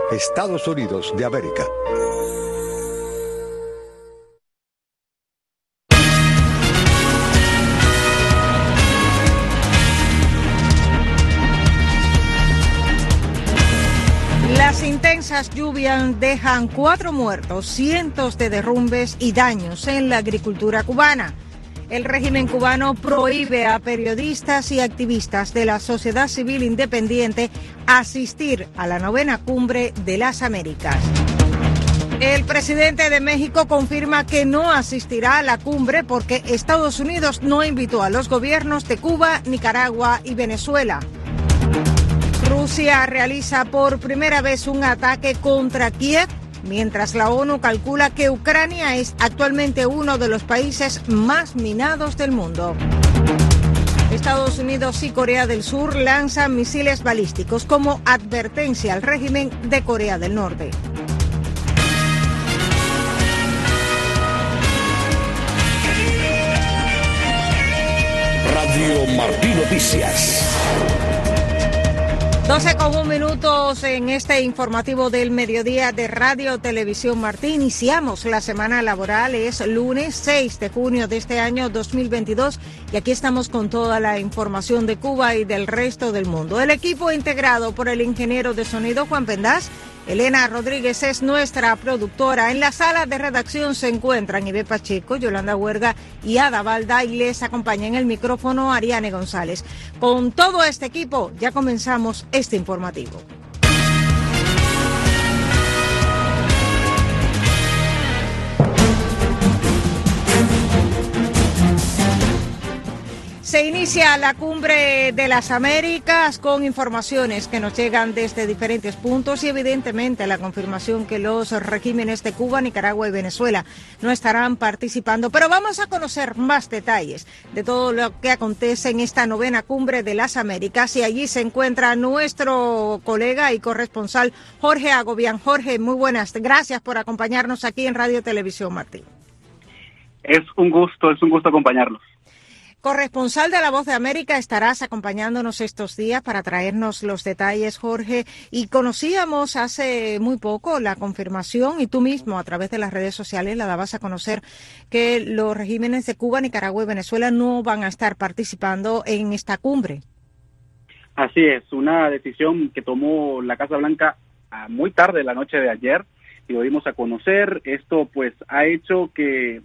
Estados Unidos de América. Las intensas lluvias dejan 4 muertos, cientos de derrumbes y daños en la agricultura cubana. El régimen cubano prohíbe a periodistas y activistas de la sociedad civil independiente asistir a la 9ª Cumbre de las Américas. El presidente de México confirma que no asistirá a la cumbre porque Estados Unidos no invitó a los gobiernos de Cuba, Nicaragua y Venezuela. Rusia realiza por primera vez un ataque contra Kiev, mientras la ONU calcula que Ucrania es actualmente uno de los países más minados del mundo. Estados Unidos y Corea del Sur lanzan misiles balísticos como advertencia al régimen de Corea del Norte. Radio Martí Noticias. 12:01 en este informativo del mediodía de Radio Televisión Martí. Iniciamos la semana laboral, es lunes 6 de junio de este año 2022 y aquí estamos con toda la información de Cuba y del resto del mundo. El equipo integrado por el ingeniero de sonido Juan Pendaz, Elena Rodríguez es nuestra productora. En la sala de redacción se encuentran Ibe Pacheco, Yolanda Huerga y Ada Balda y les acompaña en el micrófono Ariane González. Con todo este equipo ya comenzamos este informativo. Se inicia la Cumbre de las Américas con informaciones que nos llegan desde diferentes puntos y evidentemente la confirmación que los regímenes de Cuba, Nicaragua y Venezuela no estarán participando. Pero vamos a conocer más detalles de todo lo que acontece en esta 9ª Cumbre de las Américas y allí se encuentra nuestro colega y corresponsal Jorge Agobián. Jorge, muy buenas. Gracias por acompañarnos aquí en Radio Televisión Martí. Es un gusto acompañarlos. Corresponsal de La Voz de América, estarás acompañándonos estos días para traernos los detalles, Jorge. Y conocíamos hace muy poco la confirmación, y tú mismo a través de las redes sociales la dabas a conocer, que los regímenes de Cuba, Nicaragua y Venezuela no van a estar participando en esta cumbre. Así es, una decisión que tomó la Casa Blanca muy tarde la noche de ayer y lo dimos a conocer. Esto pues ha hecho que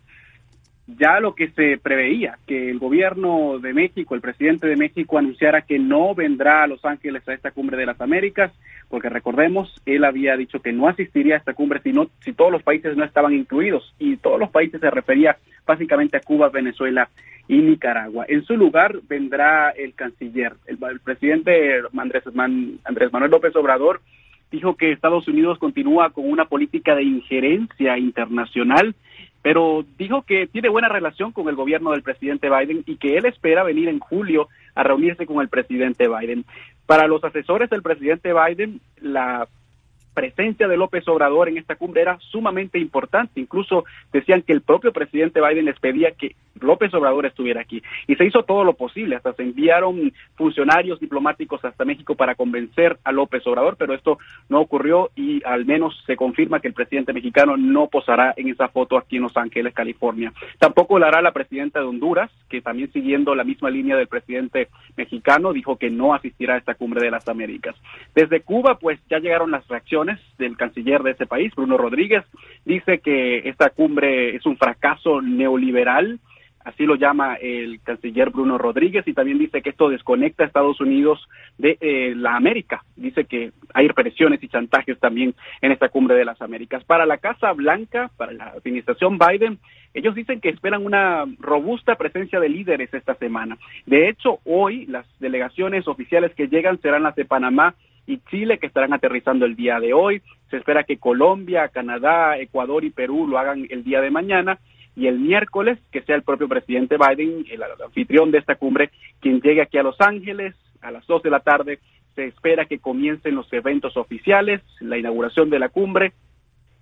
ya lo que se preveía, que el gobierno de México, el presidente de México anunciara que no vendrá a Los Ángeles a esta Cumbre de las Américas, porque recordemos, él había dicho que no asistiría a esta cumbre si todos los países no estaban incluidos, y todos los países se refería básicamente a Cuba, Venezuela y Nicaragua. En su lugar vendrá el canciller. El presidente Andrés Manuel López Obrador dijo que Estados Unidos continúa con una política de injerencia internacional, pero dijo que tiene buena relación con el gobierno del presidente Biden y que él espera venir en julio a reunirse con el presidente Biden. Para los asesores del presidente Biden, la presencia de López Obrador en esta cumbre era sumamente importante. Incluso decían que el propio presidente Biden les pedía que López Obrador estuviera aquí. Y se hizo todo lo posible, hasta se enviaron funcionarios diplomáticos hasta México para convencer a López Obrador, pero esto no ocurrió y al menos se confirma que el presidente mexicano no posará en esa foto aquí en Los Ángeles, California. Tampoco lo hará la presidenta de Honduras, que también siguiendo la misma línea del presidente mexicano, dijo que no asistirá a esta Cumbre de las Américas. Desde Cuba, pues ya llegaron las reacciones del canciller de ese país, Bruno Rodríguez. Dice que esta cumbre es un fracaso neoliberal, así lo llama el canciller Bruno Rodríguez, y también dice que esto desconecta a Estados Unidos de la América. Dice que hay presiones y chantajes también en esta Cumbre de las Américas. Para la Casa Blanca, para la administración Biden, ellos dicen que esperan una robusta presencia de líderes esta semana. De hecho, hoy las delegaciones oficiales que llegan serán las de Panamá y Chile, que estarán aterrizando el día de hoy. Se espera que Colombia, Canadá, Ecuador y Perú lo hagan el día de mañana, y el miércoles que sea el propio presidente Biden, el anfitrión de esta cumbre, quien llegue aquí a Los Ángeles a las 2 de la tarde. Se espera que comiencen los eventos oficiales, la inauguración de la cumbre,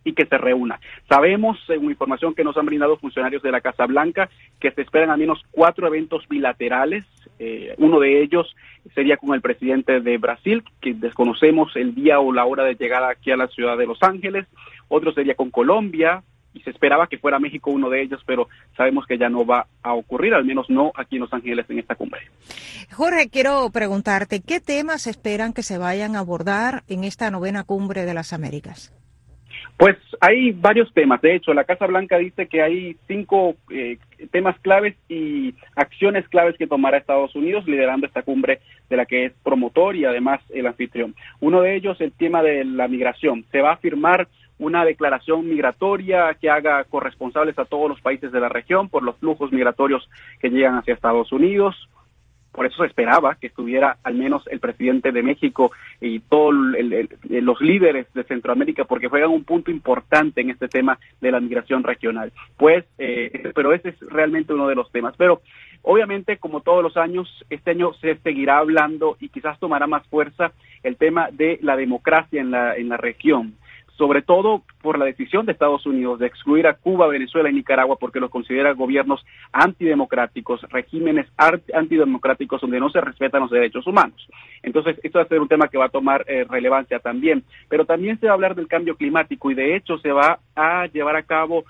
y que se reúna. Sabemos, según información que nos han brindado funcionarios de la Casa Blanca, que se esperan al menos 4 eventos bilaterales. Uno de ellos sería con el presidente de Brasil, que desconocemos el día o la hora de llegada aquí a la ciudad de Los Ángeles. Otro sería con Colombia, y se esperaba que fuera México uno de ellos, pero sabemos que ya no va a ocurrir, al menos no aquí en Los Ángeles en esta cumbre. Jorge, quiero preguntarte, ¿qué temas esperan que se vayan a abordar en esta 9ª Cumbre de las Américas? Pues hay varios temas. De hecho, la Casa Blanca dice que hay 5 temas claves y acciones claves que tomará Estados Unidos liderando esta cumbre de la que es promotor y además el anfitrión. Uno de ellos, el tema de la migración. Se va a firmar una declaración migratoria que haga corresponsables a todos los países de la región por los flujos migratorios que llegan hacia Estados Unidos. Por eso se esperaba que estuviera al menos el presidente de México y todos los líderes de Centroamérica, porque juegan un punto importante en este tema de la migración regional. Pero ese es realmente uno de los temas. Pero obviamente, como todos los años, este año se seguirá hablando y quizás tomará más fuerza el tema de la democracia en la región, sobre todo por la decisión de Estados Unidos de excluir a Cuba, Venezuela y Nicaragua porque los considera gobiernos antidemocráticos, regímenes antidemocráticos donde no se respetan los derechos humanos. Entonces, esto va a ser un tema que va a tomar relevancia también. Pero también se va a hablar del cambio climático y de hecho se va a llevar a cabo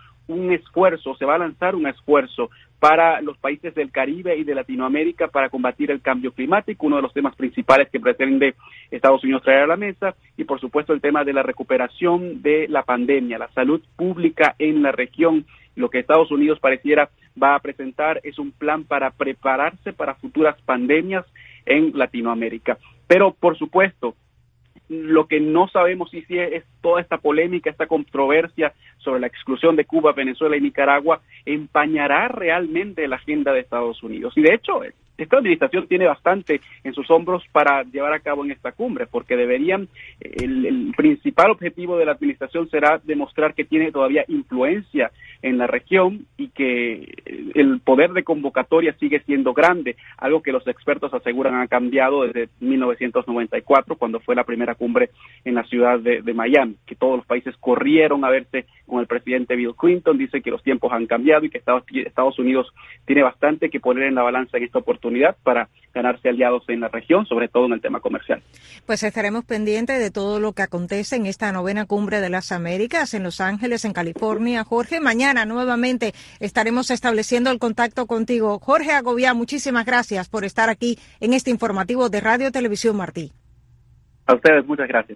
se va a lanzar un esfuerzo para los países del Caribe y de Latinoamérica para combatir el cambio climático, uno de los temas principales que pretende Estados Unidos traer a la mesa, y por supuesto el tema de la recuperación de la pandemia, la salud pública en la región. Lo que Estados Unidos pareciera va a presentar es un plan para prepararse para futuras pandemias en Latinoamérica. Pero, por supuesto, lo que no sabemos si es toda esta polémica, esta controversia sobre la exclusión de Cuba, Venezuela y Nicaragua, empañará realmente la agenda de Estados Unidos. Y de hecho, esta administración tiene bastante en sus hombros para llevar a cabo en esta cumbre, porque el principal objetivo de la administración será demostrar que tiene todavía influencia en la región y que el poder de convocatoria sigue siendo grande, algo que los expertos aseguran ha cambiado desde 1994, cuando fue la primera cumbre en la ciudad de Miami, que todos los países corrieron a verse con el presidente Bill Clinton. Dice que los tiempos han cambiado y que Estados Unidos tiene bastante que poner en la balanza en esta oportunidad para ganarse aliados en la región, sobre todo en el tema comercial. Pues estaremos pendientes de todo lo que acontece en esta 9ª Cumbre de las Américas en Los Ángeles, en California. Jorge, mañana nuevamente estaremos estableciendo el contacto contigo. Jorge Agobiá, muchísimas gracias por estar aquí en este informativo de Radio Televisión Martí. A ustedes, muchas gracias.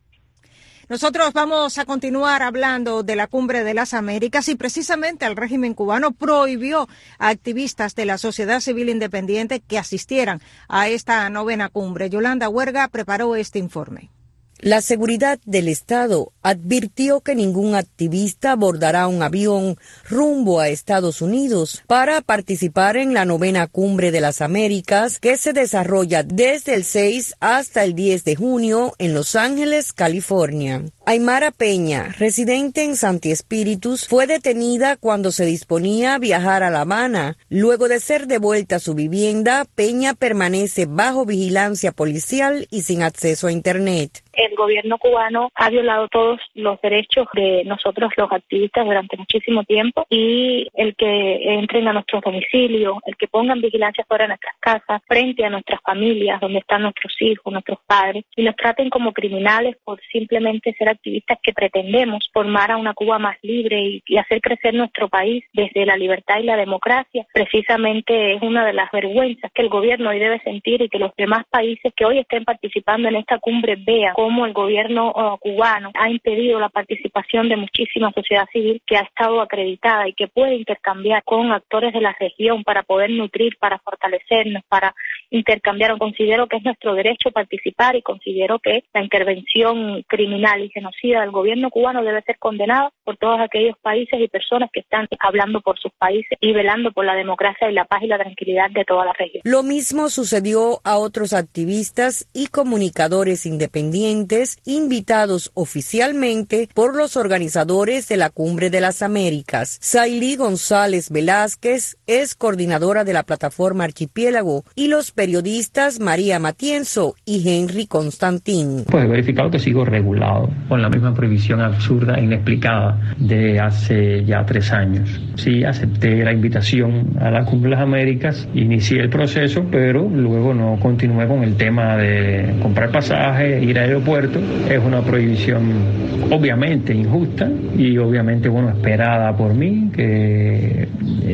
Nosotros vamos a continuar hablando de la Cumbre de las Américas y precisamente el régimen cubano prohibió a activistas de la sociedad civil independiente que asistieran a esta 9ª cumbre. Yolanda Huerga preparó este informe. La seguridad del Estado advirtió que ningún activista abordará un avión rumbo a Estados Unidos para participar en la 9ª Cumbre de las Américas, que se desarrolla desde el 6 hasta el 10 de junio en Los Ángeles, California. Aymara Peña, residente en Santi Espíritus, fue detenida cuando se disponía a viajar a La Habana. Luego de ser devuelta a su vivienda, Peña permanece bajo vigilancia policial y sin acceso a Internet. El gobierno cubano ha violado todos los derechos de nosotros los activistas durante muchísimo tiempo, y el que entren a nuestros domicilios, el que pongan vigilancia fuera de nuestras casas, frente a nuestras familias, donde están nuestros hijos, nuestros padres, y nos traten como criminales por simplemente ser activistas que pretendemos formar a una Cuba más libre y hacer crecer nuestro país desde la libertad y la democracia, precisamente es una de las vergüenzas que el gobierno hoy debe sentir, y que los demás países que hoy estén participando en esta cumbre vean cómo el gobierno cubano ha impedido la participación de muchísima sociedad civil que ha estado acreditada y que puede intercambiar con actores de la región para poder nutrir, para fortalecernos, para intercambiar. Considero que es nuestro derecho participar, y considero que la intervención criminal y genocida del gobierno cubano debe ser condenada por todos aquellos países y personas que están hablando por sus países y velando por la democracia y la paz y la tranquilidad de toda la región. Lo mismo sucedió a otros activistas y comunicadores independientes invitados oficialmente por los organizadores de la Cumbre de las Américas. Sailí González Velázquez es coordinadora de la plataforma Archipiélago, y los periodistas María Matienzo y Henry Constantín. Pues he verificado que sigo regulado por con la misma prohibición absurda e inexplicada de hace ya 3 años. Sí, acepté la invitación a la Cumbre de las Américas, inicié el proceso, pero luego no continué con el tema de comprar pasajes, ir al aeropuerto. Es una prohibición obviamente injusta y obviamente, esperada por mí, que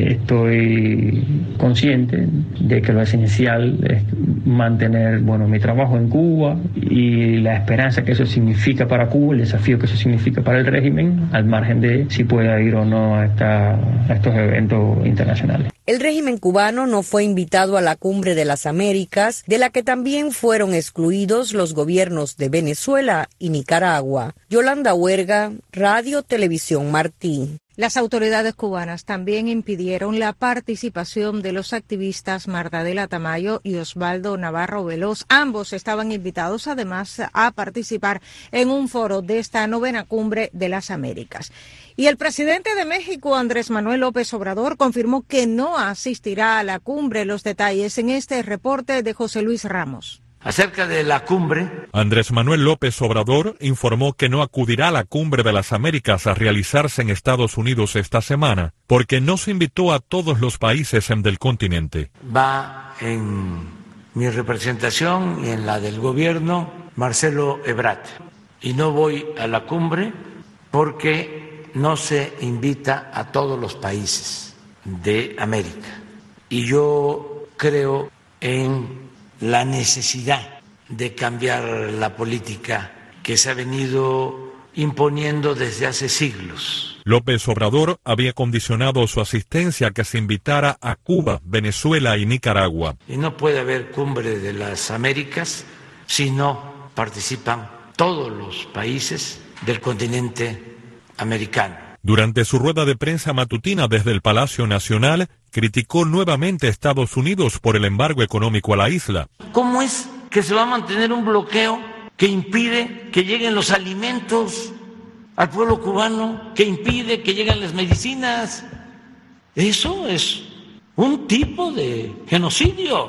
estoy consciente de que lo esencial es mantener, mi trabajo en Cuba y la esperanza que eso significa para Cuba, el desafío que eso significa para el régimen, al margen de si pueda ir o no a estos eventos internacionales. El régimen cubano no fue invitado a la Cumbre de las Américas, de la que también fueron excluidos los gobiernos de Venezuela y Nicaragua. Yolanda Huerga, Radio Televisión Martí. Las autoridades cubanas también impidieron la participación de los activistas Martadela Tamayo y Osvaldo Navarro Veloz. Ambos estaban invitados además a participar en un foro de esta 9ª Cumbre de las Américas. Y el presidente de México, Andrés Manuel López Obrador, confirmó que no asistirá a la cumbre. Los detalles en este reporte de José Luis Ramos. Acerca de la cumbre, Andrés Manuel López Obrador informó que no acudirá a la Cumbre de las Américas a realizarse en Estados Unidos esta semana, porque no se invitó a todos los países del continente. Va en mi representación y en la del gobierno Marcelo Ebrard. Y no voy a la cumbre porque no se invita a todos los países de América. Y yo creo en la necesidad de cambiar la política que se ha venido imponiendo desde hace siglos. López Obrador había condicionado su asistencia a que se invitara a Cuba, Venezuela y Nicaragua. Y no puede haber cumbre de las Américas si no participan todos los países del continente americano. Durante su rueda de prensa matutina desde el Palacio Nacional, criticó nuevamente a Estados Unidos por el embargo económico a la isla. ¿Cómo es que se va a mantener un bloqueo que impide que lleguen los alimentos al pueblo cubano, que impide que lleguen las medicinas? Eso es un tipo de genocidio,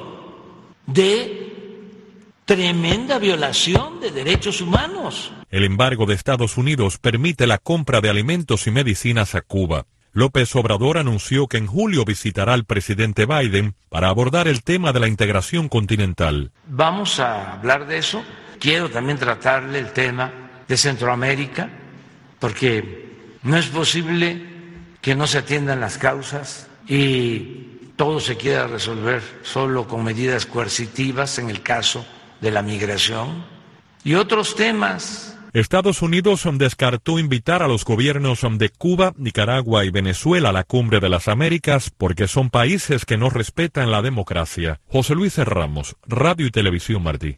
de tremenda violación de derechos humanos. El embargo de Estados Unidos permite la compra de alimentos y medicinas a Cuba. López Obrador anunció que en julio visitará al presidente Biden para abordar el tema de la integración continental. Vamos a hablar de eso. Quiero también tratarle el tema de Centroamérica, porque no es posible que no se atiendan las causas y todo se quiera resolver solo con medidas coercitivas en el caso de la migración y otros temas. Estados Unidos descartó invitar a los gobiernos de Cuba, Nicaragua y Venezuela a la Cumbre de las Américas porque son países que no respetan la democracia. José Luis Ramos, Radio y Televisión Martí.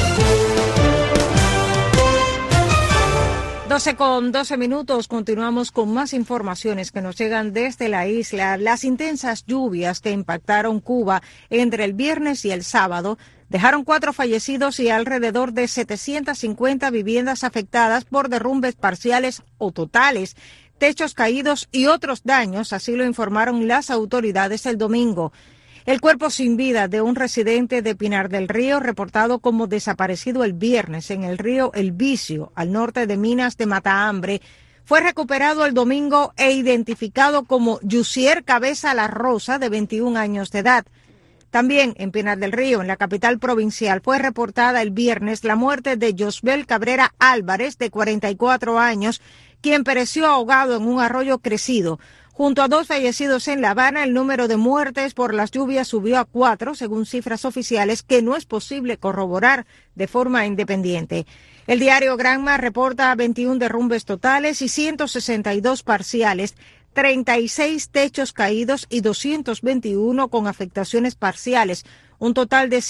12:12. Continuamos con más informaciones que nos llegan desde la isla. Las intensas lluvias que impactaron Cuba entre el viernes y el sábado dejaron 4 fallecidos y alrededor de 750 viviendas afectadas por derrumbes parciales o totales, techos caídos y otros daños, así lo informaron las autoridades el domingo. El cuerpo sin vida de un residente de Pinar del Río, reportado como desaparecido el viernes en el río El Vicio, al norte de Minas de Matahambre, fue recuperado el domingo e identificado como Yusier Cabeza La Rosa, de 21 años de edad. También en Pinar del Río, en la capital provincial, fue reportada el viernes la muerte de Josbel Cabrera Álvarez, de 44 años, quien pereció ahogado en un arroyo crecido. Junto a 2 fallecidos en La Habana, el número de muertes por las lluvias subió a 4, según cifras oficiales que no es posible corroborar de forma independiente. El diario Granma reporta 21 derrumbes totales y 162 parciales, 36 techos caídos y 221 con afectaciones parciales. Un total de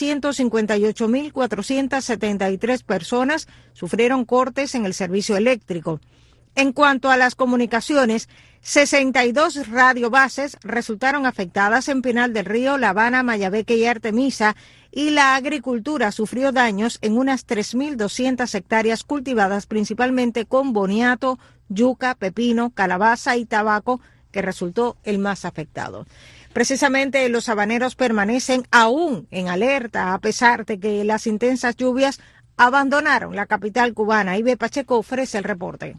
158.473 personas sufrieron cortes en el servicio eléctrico. En cuanto a las comunicaciones, 62 radiobases resultaron afectadas en Pinar del Río, La Habana, Mayabeque y Artemisa, y la agricultura sufrió daños en unas 3.200 hectáreas cultivadas principalmente con boniato, yuca, pepino, calabaza y tabaco, que resultó el más afectado. Precisamente los habaneros permanecen aún en alerta a pesar de que las intensas lluvias abandonaron la capital cubana. Ibe Pacheco ofrece el reporte.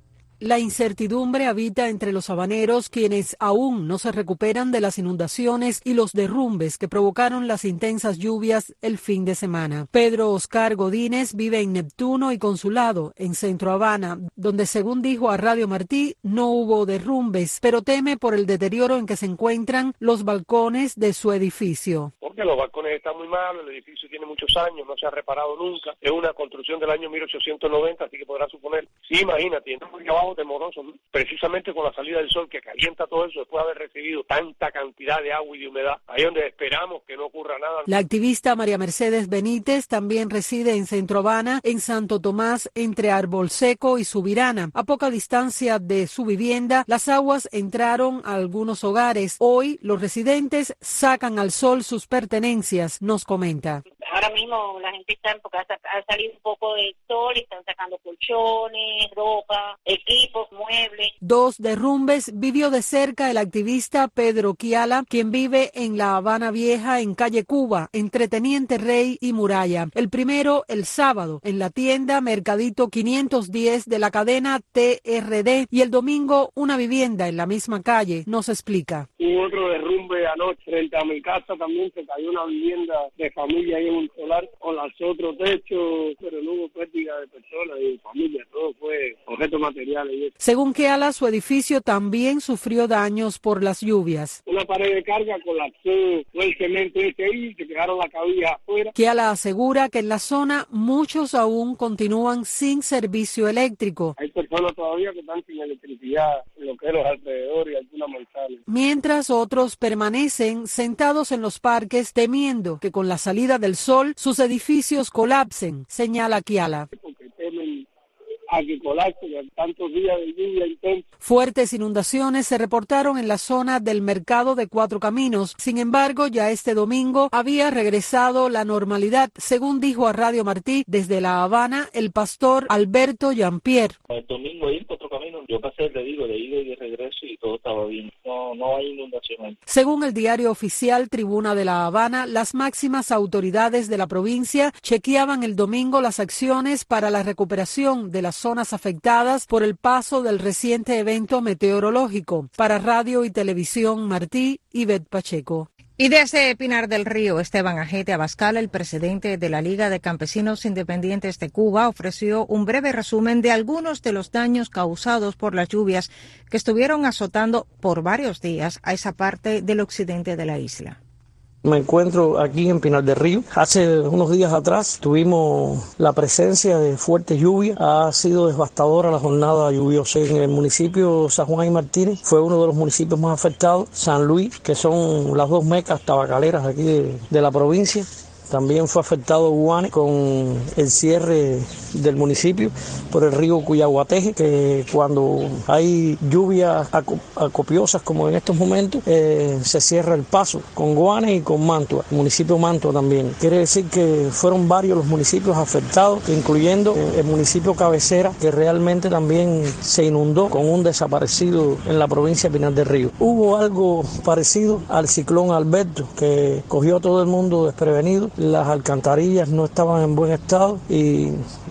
La incertidumbre habita entre los habaneros, quienes aún no se recuperan de las inundaciones y los derrumbes que provocaron las intensas lluvias el fin de semana. Pedro Oscar Godínez vive en Neptuno y Consulado, en Centro Habana, donde, según dijo a Radio Martí, no hubo derrumbes, pero teme por el deterioro en que se encuentran los balcones de su edificio. Porque los balcones están muy malos, el edificio tiene muchos años, no se ha reparado nunca, es una construcción del año 1890, así que podrás suponer, sí, imagínate, entonces abajo temoroso, ¿no? Precisamente con la salida del sol que calienta todo eso, después de haber recibido tanta cantidad de agua y de humedad, ahí es donde esperamos que no ocurra nada. La activista María Mercedes Benítez también reside en Centro Habana, en Santo Tomás, entre Árbol Seco y Subirana. A poca distancia de su vivienda, las aguas entraron a algunos hogares. Hoy, los residentes sacan al sol sus pertenencias, nos comenta. Ahora mismo la gente está, porque ha salido un poco del sol y están sacando colchones, ropa, equipos, muebles. 2 derrumbes vivió de cerca el activista Pedro Kiala, quien vive en La Habana Vieja, en calle Cuba, entre Teniente Rey y Muralla. El primero, el sábado, en la tienda Mercadito 510 de la cadena TRD, y el domingo, una vivienda en la misma calle, nos explica. Y otro derrumbe anoche frente a mi casa, también se cayó una vivienda de familia ahí en un solar con los otros techos, pero no hubo pérdida de personas y de familia, todo fue objetos materiales. Según Keala, su edificio también sufrió daños por las lluvias. Una pared de carga colapsó, fue el cemento ahí, se quedaron la cabilla afuera. Keala asegura que en la zona muchos aún continúan sin servicio eléctrico. Hay personas todavía que están sin electricidad en lo que es los alrededores y algunas manzanas. Mientras otros permanecen sentados en los parques temiendo que con la salida del sol sus edificios colapsen, señala Kiala. Porque temen a que colapse tantos días de lluvia intensa. Fuertes inundaciones se reportaron en la zona del mercado de Cuatro Caminos. Sin embargo, ya este domingo había regresado la normalidad, según dijo a Radio Martí desde La Habana el pastor Alberto Jean-Pierre. El domingo ahí en Cuatro Caminos, yo pasé, le digo, de ida y de regreso y todo estaba bien. No hay inundación. Según el diario oficial Tribuna de La Habana, las máximas autoridades de la provincia chequeaban el domingo las acciones para la recuperación de las zonas afectadas por el paso del reciente evento meteorológico. Para Radio y Televisión Martí, Ivette Pacheco. Y desde Pinar del Río, Esteban Ajete Abascal, el presidente de la Liga de Campesinos Independientes de Cuba, ofreció un breve resumen de algunos de los daños causados por las lluvias que estuvieron azotando por varios días a esa parte del occidente de la isla. Me encuentro aquí en Pinar del Río. Hace unos días atrás tuvimos la presencia de fuertes lluvias. Ha sido devastadora la jornada lluviosa. En el municipio San Juan y Martínez fue uno de los municipios más afectados. San Luis, que son las dos mecas tabacaleras aquí de la provincia. También fue afectado Guane con el cierre del municipio por el río Cuyaguateje, que cuando hay lluvias copiosas como en estos momentos, se cierra el paso con Guane y con Mantua, el municipio Mantua también. Quiere decir que fueron varios los municipios afectados, incluyendo el municipio Cabecera, que realmente también se inundó con un desaparecido en la provincia de Pinar del Río. Hubo algo parecido al ciclón Alberto, que cogió a todo el mundo desprevenido. Las alcantarillas no estaban en buen estado y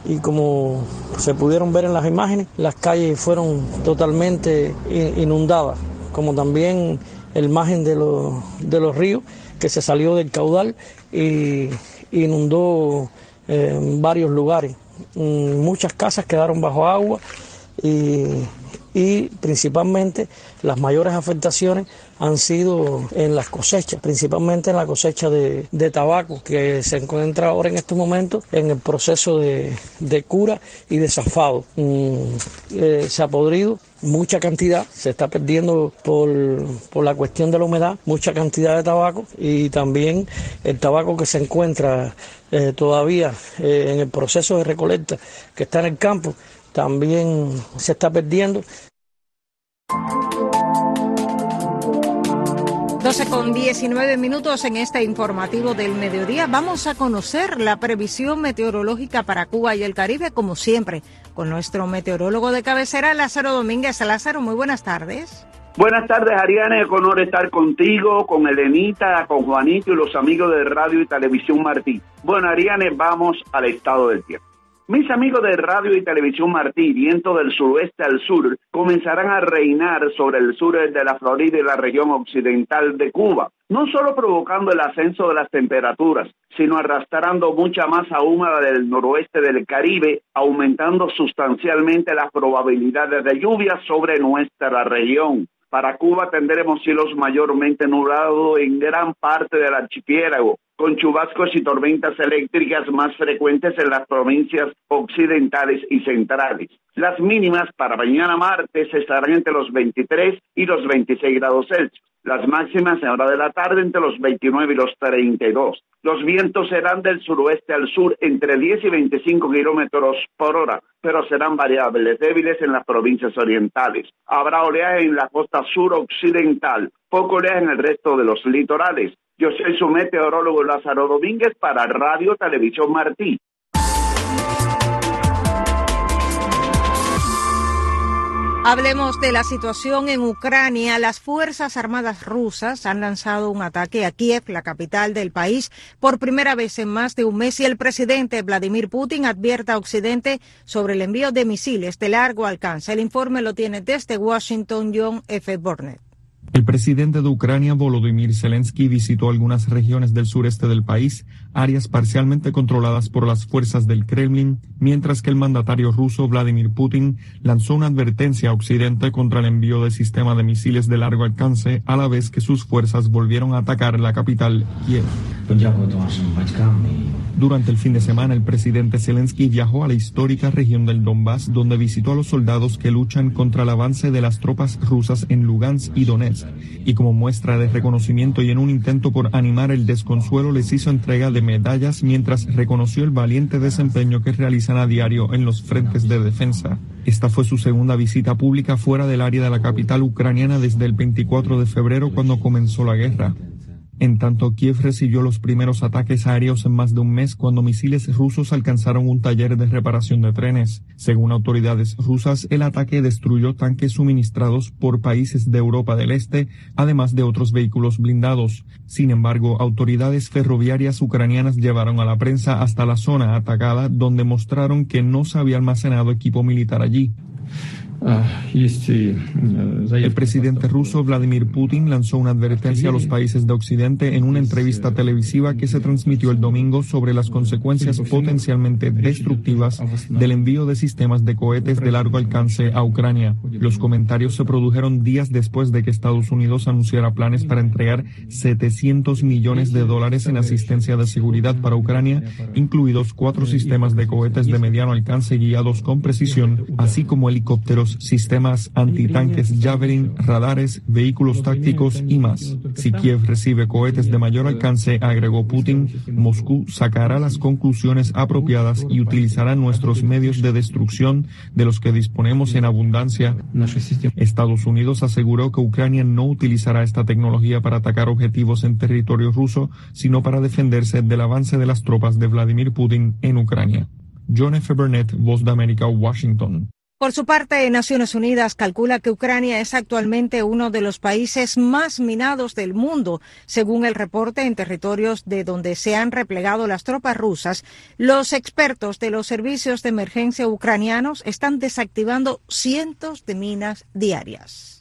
como se pudieron ver en las imágenes, las calles fueron totalmente inundadas, como también el margen de los ríos, que se salió del caudal y inundó varios lugares. Muchas casas quedaron bajo agua y principalmente las mayores afectaciones han sido en las cosechas, principalmente en la cosecha de tabaco, que se encuentra ahora en estos momentos en el proceso de cura y de zafado. Se ha podrido mucha cantidad, se está perdiendo por la cuestión de la humedad, mucha cantidad de tabaco, y también el tabaco que se encuentra todavía en el proceso de recolecta, que está en el campo, también se está perdiendo. 12:19 en este informativo del mediodía. Vamos a conocer la previsión meteorológica para Cuba y el Caribe, como siempre, con nuestro meteorólogo de cabecera, Lázaro Domínguez. Lázaro, muy buenas tardes. Buenas tardes, Ariana. Es un honor estar contigo, con Elenita, con Juanito y los amigos de Radio y Televisión Martí. Bueno, Ariane, vamos al estado del tiempo. Mis amigos de Radio y Televisión Martí, vientos del suroeste al sur, comenzarán a reinar sobre el sur de la Florida y la región occidental de Cuba, no solo provocando el ascenso de las temperaturas, sino arrastrando mucha masa húmeda del noroeste del Caribe, aumentando sustancialmente las probabilidades de lluvia sobre nuestra región. Para Cuba tendremos cielos mayormente nublados en gran parte del archipiélago, con chubascos y tormentas eléctricas más frecuentes en las provincias occidentales y centrales. Las mínimas para mañana martes estarán entre los 23 y los 26 grados Celsius. Las máximas en hora de la tarde entre los 29 y los 32. Los vientos serán del suroeste al sur entre 10 y 25 kilómetros por hora, pero serán variables, débiles en las provincias orientales. Habrá oleaje en la costa suroccidental, poco oleaje en el resto de los litorales. Yo soy su meteorólogo Lázaro Domínguez para Radio Televisión Martí. Hablemos de la situación en Ucrania. Las Fuerzas Armadas rusas han lanzado un ataque a Kiev, la capital del país, por primera vez en más de un mes, y el presidente Vladimir Putin advierte a Occidente sobre el envío de misiles de largo alcance. El informe lo tiene desde Washington John F. Burnett. El presidente de Ucrania, Volodymyr Zelensky, visitó algunas regiones del sureste del país, áreas parcialmente controladas por las fuerzas del Kremlin, mientras que el mandatario ruso, Vladimir Putin, lanzó una advertencia a Occidente contra el envío de sistema de misiles de largo alcance, a la vez que sus fuerzas volvieron a atacar la capital, Kiev. Durante el fin de semana, el presidente Zelensky viajó a la histórica región del Donbass, donde visitó a los soldados que luchan contra el avance de las tropas rusas en Lugansk y Donetsk, y como muestra de reconocimiento y en un intento por animar el desconsuelo, les hizo entrega de medallas mientras reconoció el valiente desempeño que realizan a diario en los frentes de defensa. Esta fue su segunda visita pública fuera del área de la capital ucraniana desde el 24 de febrero, cuando comenzó la guerra. En tanto, Kiev recibió los primeros ataques aéreos en más de un mes, cuando misiles rusos alcanzaron un taller de reparación de trenes. Según autoridades rusas, el ataque destruyó tanques suministrados por países de Europa del Este, además de otros vehículos blindados. Sin embargo, autoridades ferroviarias ucranianas llevaron a la prensa hasta la zona atacada, donde mostraron que no se había almacenado equipo militar allí. El presidente ruso Vladimir Putin lanzó una advertencia a los países de Occidente en una entrevista televisiva que se transmitió el domingo sobre las consecuencias potencialmente destructivas del envío de sistemas de cohetes de largo alcance a Ucrania. Los comentarios se produjeron días después de que Estados Unidos anunciara planes para entregar $700 millones en asistencia de seguridad para Ucrania, incluidos 4 sistemas de cohetes de mediano alcance guiados con precisión, así como helicópteros, sistemas antitanques Javelin, radares, vehículos tácticos y más. Si Kiev recibe cohetes de mayor alcance, agregó Putin, Moscú sacará las conclusiones apropiadas y utilizará nuestros medios de destrucción, de los que disponemos en abundancia. Estados Unidos aseguró que Ucrania no utilizará esta tecnología para atacar objetivos en territorio ruso, sino para defenderse del avance de las tropas de Vladimir Putin en Ucrania. John F. Burnett, Voz de América, Washington. Por su parte, Naciones Unidas calcula que Ucrania es actualmente uno de los países más minados del mundo. Según el reporte, en territorios de donde se han replegado las tropas rusas, los expertos de los servicios de emergencia ucranianos están desactivando cientos de minas diarias.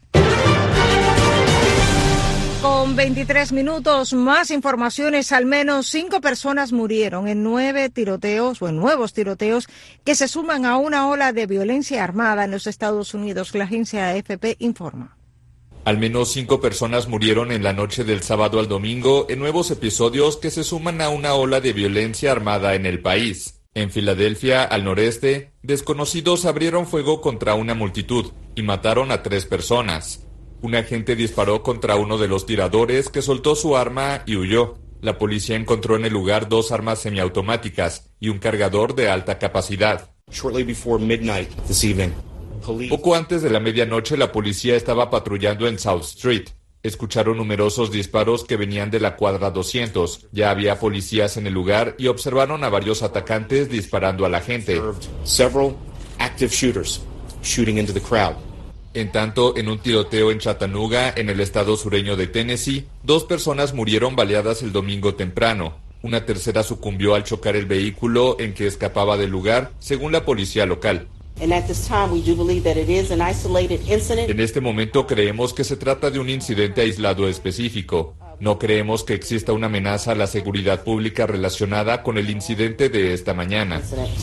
Con 23 minutos, más informaciones. Al menos 5 personas murieron en 9 tiroteos o en nuevos tiroteos que se suman a una ola de violencia armada en los Estados Unidos. La agencia AFP informa. Al menos 5 personas murieron en la noche del sábado al domingo en nuevos episodios que se suman a una ola de violencia armada en el país. En Filadelfia, al noreste, desconocidos abrieron fuego contra una multitud y mataron a 3 personas. Un agente disparó contra uno de los tiradores, que soltó su arma y huyó. La policía encontró en el lugar 2 armas semiautomáticas y un cargador de alta capacidad. Poco antes de la medianoche, la policía estaba patrullando en South Street. Escucharon numerosos disparos que venían de la cuadra 200. Ya había policías en el lugar y observaron a varios atacantes disparando a la gente. En tanto, en un tiroteo en Chattanooga, en el estado sureño de Tennessee, 2 personas murieron baleadas el domingo temprano. Una tercera sucumbió al chocar el vehículo en que escapaba del lugar, según la policía local. En este momento creemos que se trata de un incidente aislado específico. No creemos que exista una amenaza a la seguridad pública relacionada con el incidente de esta mañana.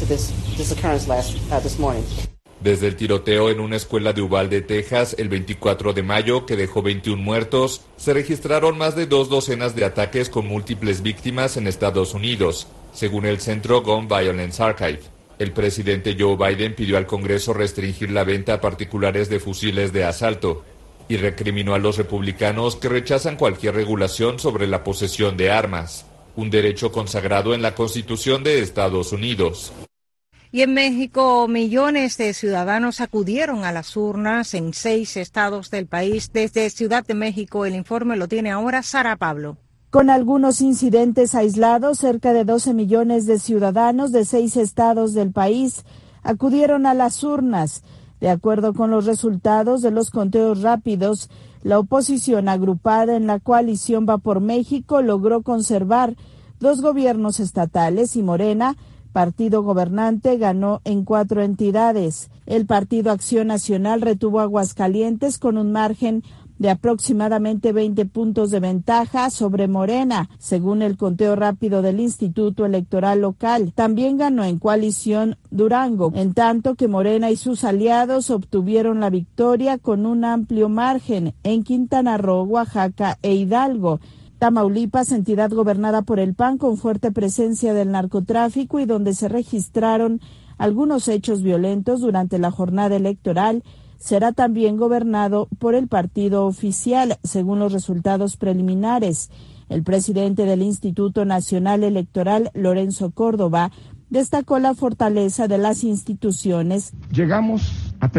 Desde el tiroteo en una escuela de Uvalde, Texas, el 24 de mayo, que dejó 21 muertos, se registraron más de 2 docenas de ataques con múltiples víctimas en Estados Unidos, según el Centro Gun Violence Archive. El presidente Joe Biden pidió al Congreso restringir la venta a particulares de fusiles de asalto y recriminó a los republicanos que rechazan cualquier regulación sobre la posesión de armas, un derecho consagrado en la Constitución de Estados Unidos. Y en México, millones de ciudadanos acudieron a las urnas en 6 estados del país. Desde Ciudad de México, el informe lo tiene ahora Sara Pablo. Con algunos incidentes aislados, cerca de 12 millones de ciudadanos de 6 estados del país acudieron a las urnas. De acuerdo con los resultados de los conteos rápidos, la oposición agrupada en la coalición Va por México logró conservar 2 gobiernos estatales y Morena, partido gobernante, ganó en 4 entidades. El Partido Acción Nacional retuvo Aguascalientes con un margen de aproximadamente 20 puntos de ventaja sobre Morena, según el conteo rápido del Instituto Electoral Local. También ganó en coalición Durango, en tanto que Morena y sus aliados obtuvieron la victoria con un amplio margen en Quintana Roo, Oaxaca e Hidalgo. Tamaulipas, entidad gobernada por el PAN con fuerte presencia del narcotráfico y donde se registraron algunos hechos violentos durante la jornada electoral, será también gobernado por el partido oficial, según los resultados preliminares. El presidente del Instituto Nacional Electoral, Lorenzo Córdoba, destacó la fortaleza de las instituciones. Llegamos a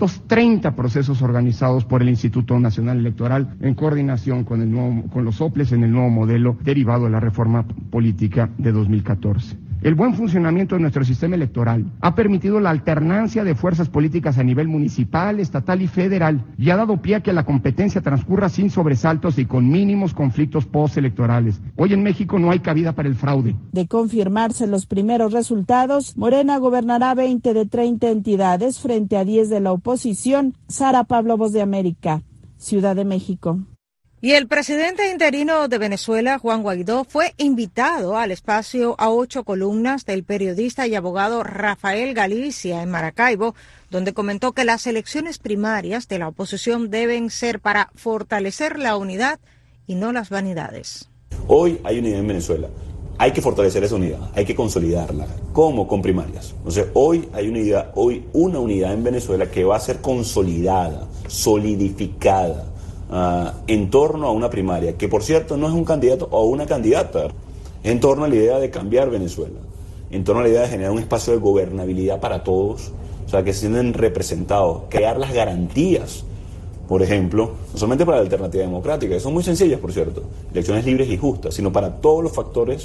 330 procesos organizados por el Instituto Nacional Electoral en coordinación con los OPLES en el nuevo modelo derivado de la reforma política de 2014. El buen funcionamiento de nuestro sistema electoral ha permitido la alternancia de fuerzas políticas a nivel municipal, estatal y federal y ha dado pie a que la competencia transcurra sin sobresaltos y con mínimos conflictos postelectorales. Hoy en México no hay cabida para el fraude. De confirmarse los primeros resultados, Morena gobernará 20 de 30 entidades frente a 10 de la oposición. Sara Pablo, Voz de América, Ciudad de México. Y el presidente interino de Venezuela, Juan Guaidó, fue invitado al espacio A 8 columnas del periodista y abogado Rafael Galicia en Maracaibo, donde comentó que las elecciones primarias de la oposición deben ser para fortalecer la unidad y no las vanidades. Hoy hay unidad en Venezuela. Hay que fortalecer esa unidad, hay que consolidarla. ¿Cómo? Con primarias. Entonces, hoy hay una unidad en Venezuela que va a ser consolidada, solidificada, en torno a una primaria, que por cierto no es un candidato o una candidata, en torno a la idea de cambiar Venezuela, en torno a la idea de generar un espacio de gobernabilidad para todos, o sea, que se sienten representados, crear las garantías, por ejemplo, no solamente para la alternativa democrática, que son muy sencillas, por cierto, elecciones libres y justas, sino para todos los factores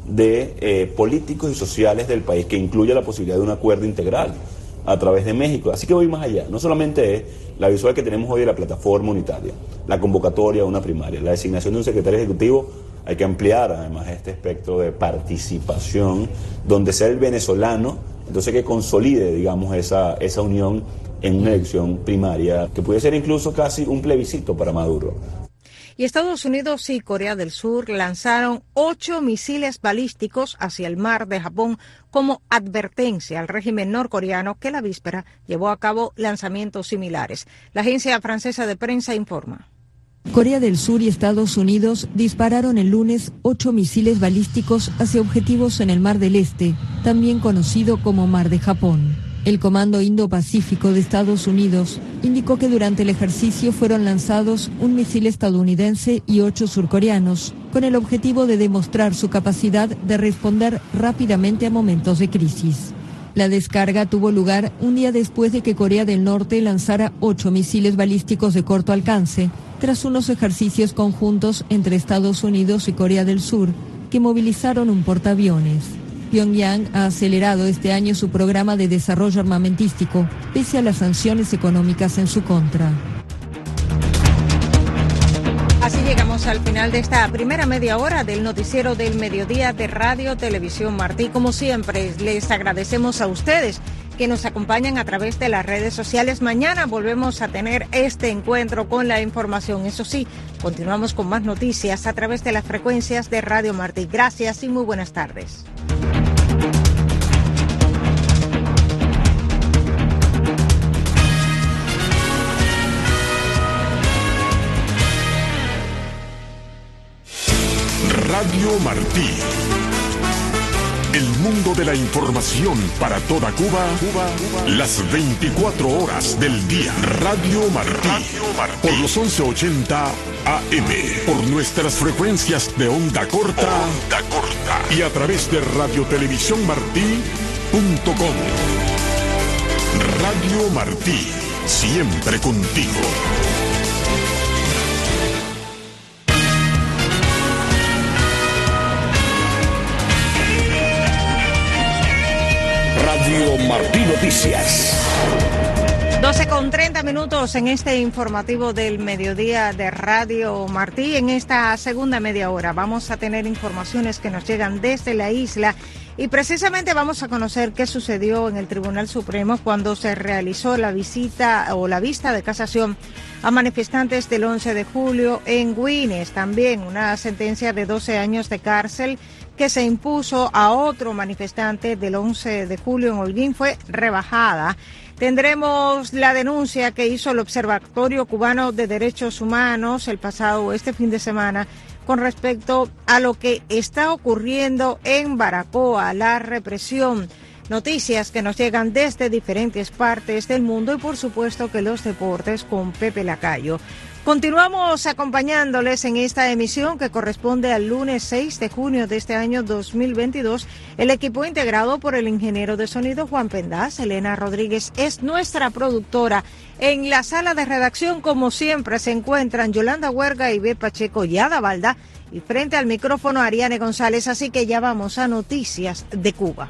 de políticos y sociales del país, que incluya la posibilidad de un acuerdo integral a través de México. Así que voy más allá, no solamente es la visual que tenemos hoy de la plataforma unitaria, la convocatoria a una primaria, la designación de un secretario ejecutivo, hay que ampliar además este espectro de participación, donde sea el venezolano, entonces que consolide, digamos, esa unión en una elección primaria, que puede ser incluso casi un plebiscito para Maduro. Y Estados Unidos y Corea del Sur lanzaron 8 misiles balísticos hacia el mar de Japón como advertencia al régimen norcoreano, que la víspera llevó a cabo lanzamientos similares. La agencia francesa de prensa informa. Corea del Sur y Estados Unidos dispararon el lunes 8 misiles balísticos hacia objetivos en el Mar del Este, también conocido como Mar de Japón. El Comando Indo-Pacífico de Estados Unidos indicó que durante el ejercicio fueron lanzados un misil estadounidense y 8 surcoreanos, con el objetivo de demostrar su capacidad de responder rápidamente a momentos de crisis. La descarga tuvo lugar un día después de que Corea del Norte lanzara 8 misiles balísticos de corto alcance, tras unos ejercicios conjuntos entre Estados Unidos y Corea del Sur, que movilizaron un portaaviones. Pyongyang ha acelerado este año su programa de desarrollo armamentístico, pese a las sanciones económicas en su contra. Así llegamos llegamos al final de esta primera media hora del noticiero del mediodía de Radio Televisión Martí. Como siempre, les agradecemos a ustedes que nos acompañan a través de las redes sociales. Mañana volvemos a tener este encuentro con la información. Eso sí, continuamos con más noticias a través de las frecuencias de Radio Martí. Gracias y muy buenas tardes. Radio Martí. El mundo de la información para toda Cuba, las 24 horas del día. Radio Martí. Por los 1180 AM. Por nuestras frecuencias de onda corta. Y a través de radiotelevisiónmartí.com. Radio Martí. Siempre contigo. Radio Martí Noticias. 12:30 en este informativo del mediodía de Radio Martí. En esta segunda media hora vamos a tener informaciones que nos llegan desde la isla y precisamente vamos a conocer qué sucedió en el Tribunal Supremo cuando se realizó la visita o la vista de casación a manifestantes del 11 de julio en Güines. También una sentencia de 12 años de cárcel que se impuso a otro manifestante del 11 de julio en Holguín fue rebajada. Tendremos la denuncia que hizo el Observatorio Cubano de Derechos Humanos este fin de semana con respecto a lo que está ocurriendo en Baracoa, la represión. Noticias que nos llegan desde diferentes partes del mundo y por supuesto que los deportes con Pepe Lacayo. Continuamos acompañándoles en esta emisión que corresponde al lunes 6 de junio de este año 2022. El equipo integrado por el ingeniero de sonido Juan Pendaz, Elena Rodríguez es nuestra productora. En la sala de redacción, como siempre, se encuentran Yolanda Huerga, Ibe Pacheco y Ada Balda, y frente al micrófono Ariane González, así que ya vamos a noticias de Cuba.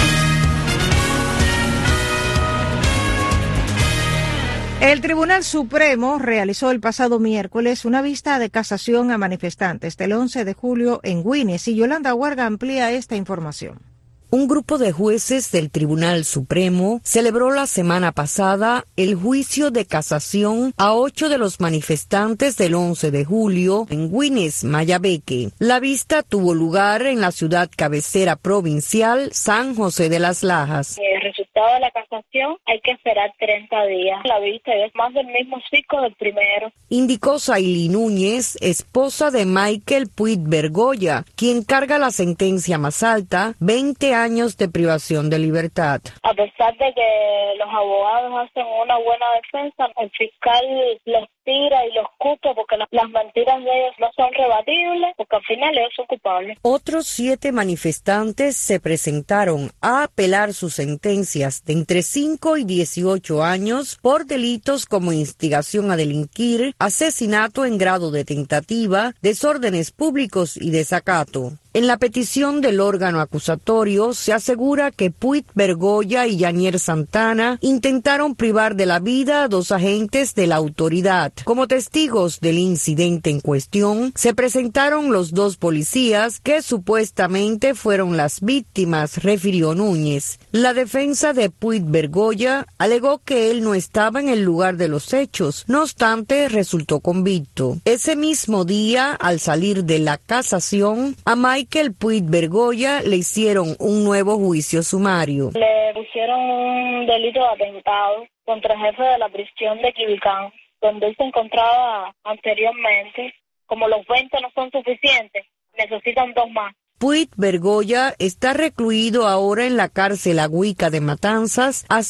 El Tribunal Supremo realizó el pasado miércoles una vista de casación a manifestantes del 11 de julio en Güines y Yolanda Huerga amplía esta información. Un grupo de jueces del Tribunal Supremo celebró la semana pasada el juicio de casación a 8 de los manifestantes del 11 de julio en Güines, Mayabeque. La vista tuvo lugar en la ciudad cabecera provincial San José de las Lajas. El resultado de la casación hay que esperar 30 días. La vista es más del mismo ciclo del primero. Indicó Saily Núñez, esposa de Michael Puig Bergoya, quien carga la sentencia más alta, 20 años de privación de libertad. A pesar de que los abogados hacen una buena defensa, el fiscal los tira y los culpa porque las mentiras de ellos no son rebatibles, porque al final ellos son culpables. Otros 7 manifestantes se presentaron a apelar sus sentencias de entre 5 y 18 años por delitos como instigación a delinquir, asesinato en grado de tentativa, desórdenes públicos y desacato. En la petición del órgano acusatorio se asegura que Puig Bergoya y Yanier Santana intentaron privar de la vida a 2 agentes de la autoridad. Como testigos del incidente en cuestión, se presentaron los 2 policías que supuestamente fueron las víctimas, refirió Núñez. La defensa de Puig Bergoya alegó que él no estaba en el lugar de los hechos, no obstante resultó convicto. Ese mismo día, al salir de la casación, a Michael Puig Bergoya le hicieron un nuevo juicio sumario. Le pusieron un delito de atentado contra el jefe de la prisión de Quibicán, donde él se encontraba anteriormente. Como los 20 no son suficientes, necesitan 2 más. Puig Bergoya está recluido ahora en la cárcel Agüica de Matanzas, a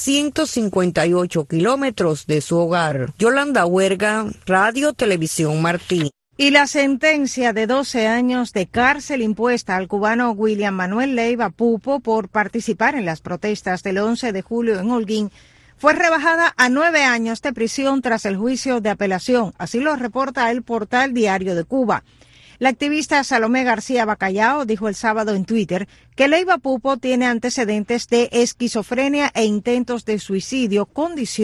158 kilómetros de su hogar. Yolanda Huerga, Radio Televisión Martí. Y la sentencia de 12 años de cárcel impuesta al cubano William Manuel Leiva Pupo por participar en las protestas del 11 de julio en Holguín fue rebajada a 9 años de prisión tras el juicio de apelación. Así lo reporta el portal Diario de Cuba. La activista Salomé García Bacallao dijo el sábado en Twitter que Leiva Pupo tiene antecedentes de esquizofrenia e intentos de suicidio, condición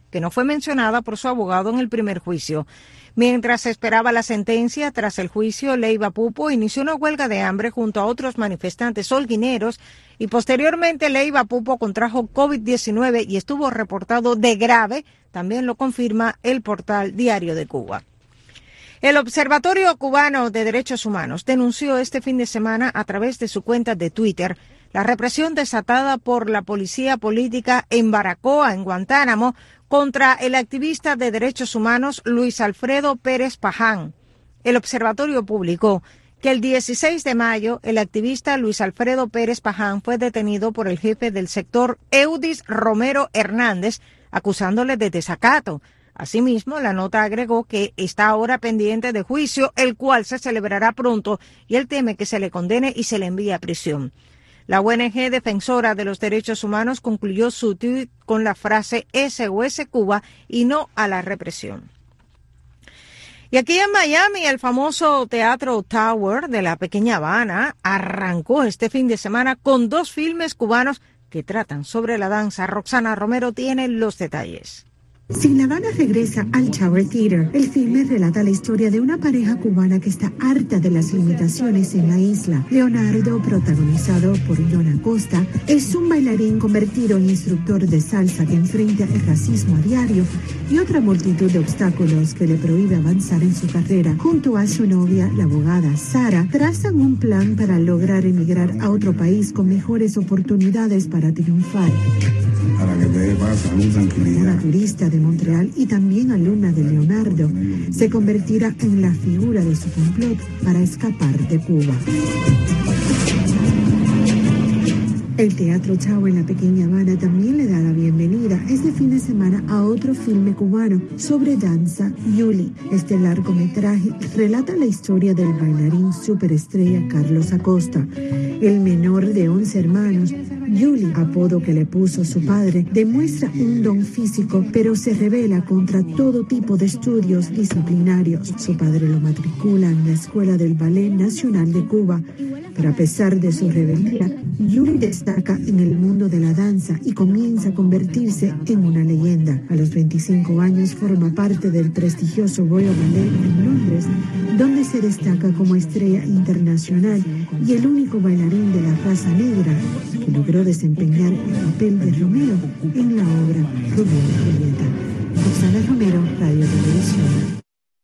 que no fue mencionada por su abogado en el primer juicio. Mientras se esperaba la sentencia, tras el juicio, Leiva Pupo inició una huelga de hambre junto a otros manifestantes holguineros y posteriormente Leiva Pupo contrajo COVID-19 y estuvo reportado de grave, también lo confirma el portal Diario de Cuba. El Observatorio Cubano de Derechos Humanos denunció este fin de semana a través de su cuenta de Twitter la represión desatada por la policía política en Baracoa, en Guantánamo, contra el activista de derechos humanos Luis Alfredo Pérez Paján. El observatorio publicó que el 16 de mayo el activista Luis Alfredo Pérez Paján fue detenido por el jefe del sector Eudis Romero Hernández, acusándole de desacato. Asimismo, la nota agregó que está ahora pendiente de juicio, el cual se celebrará pronto, y él teme que se le condene y se le envíe a prisión. La ONG defensora de los derechos humanos concluyó su tuit con la frase SOS Cuba y no a la represión. Y aquí en Miami, el famoso Teatro Tower de la Pequeña Habana arrancó este fin de semana con 2 filmes cubanos que tratan sobre la danza. Roxana Romero tiene los detalles. Sin La Habana regresa al Tower Theater. El filme relata la historia de una pareja cubana que está harta de las limitaciones en la isla. Leonardo, protagonizado por Yona Costa, es un bailarín convertido en instructor de salsa que enfrenta el racismo a diario y otra multitud de obstáculos que le prohíbe avanzar en su carrera. Junto a su novia, la abogada Sara, trazan un plan para lograr emigrar a otro país con mejores oportunidades para triunfar. Para que te pase con tranquilidad. Una turista de Montreal y también alumna de Leonardo, se convertirá en la figura de su complot para escapar de Cuba. El Teatro Chao en la Pequeña Habana también le da la bienvenida este fin de semana a otro filme cubano sobre danza, Yuli. Este largometraje relata la historia del bailarín superestrella Carlos Acosta. El menor de 11 hermanos, Yuli, apodo que le puso su padre, demuestra un don físico, pero se rebela contra todo tipo de estudios disciplinarios. Su padre lo matricula en la Escuela del Ballet Nacional de Cuba, pero a pesar de su rebeldía, Yuli destaca en el mundo de la danza y comienza a convertirse en una leyenda. A los 25 años forma parte del prestigioso Royal Ballet en Londres, donde se destaca como estrella internacional y el único bailarín de la raza negra que logró desempeñar el papel de Romero en la obra Romeo y Julieta. Roxana Romero, Radio Televisión.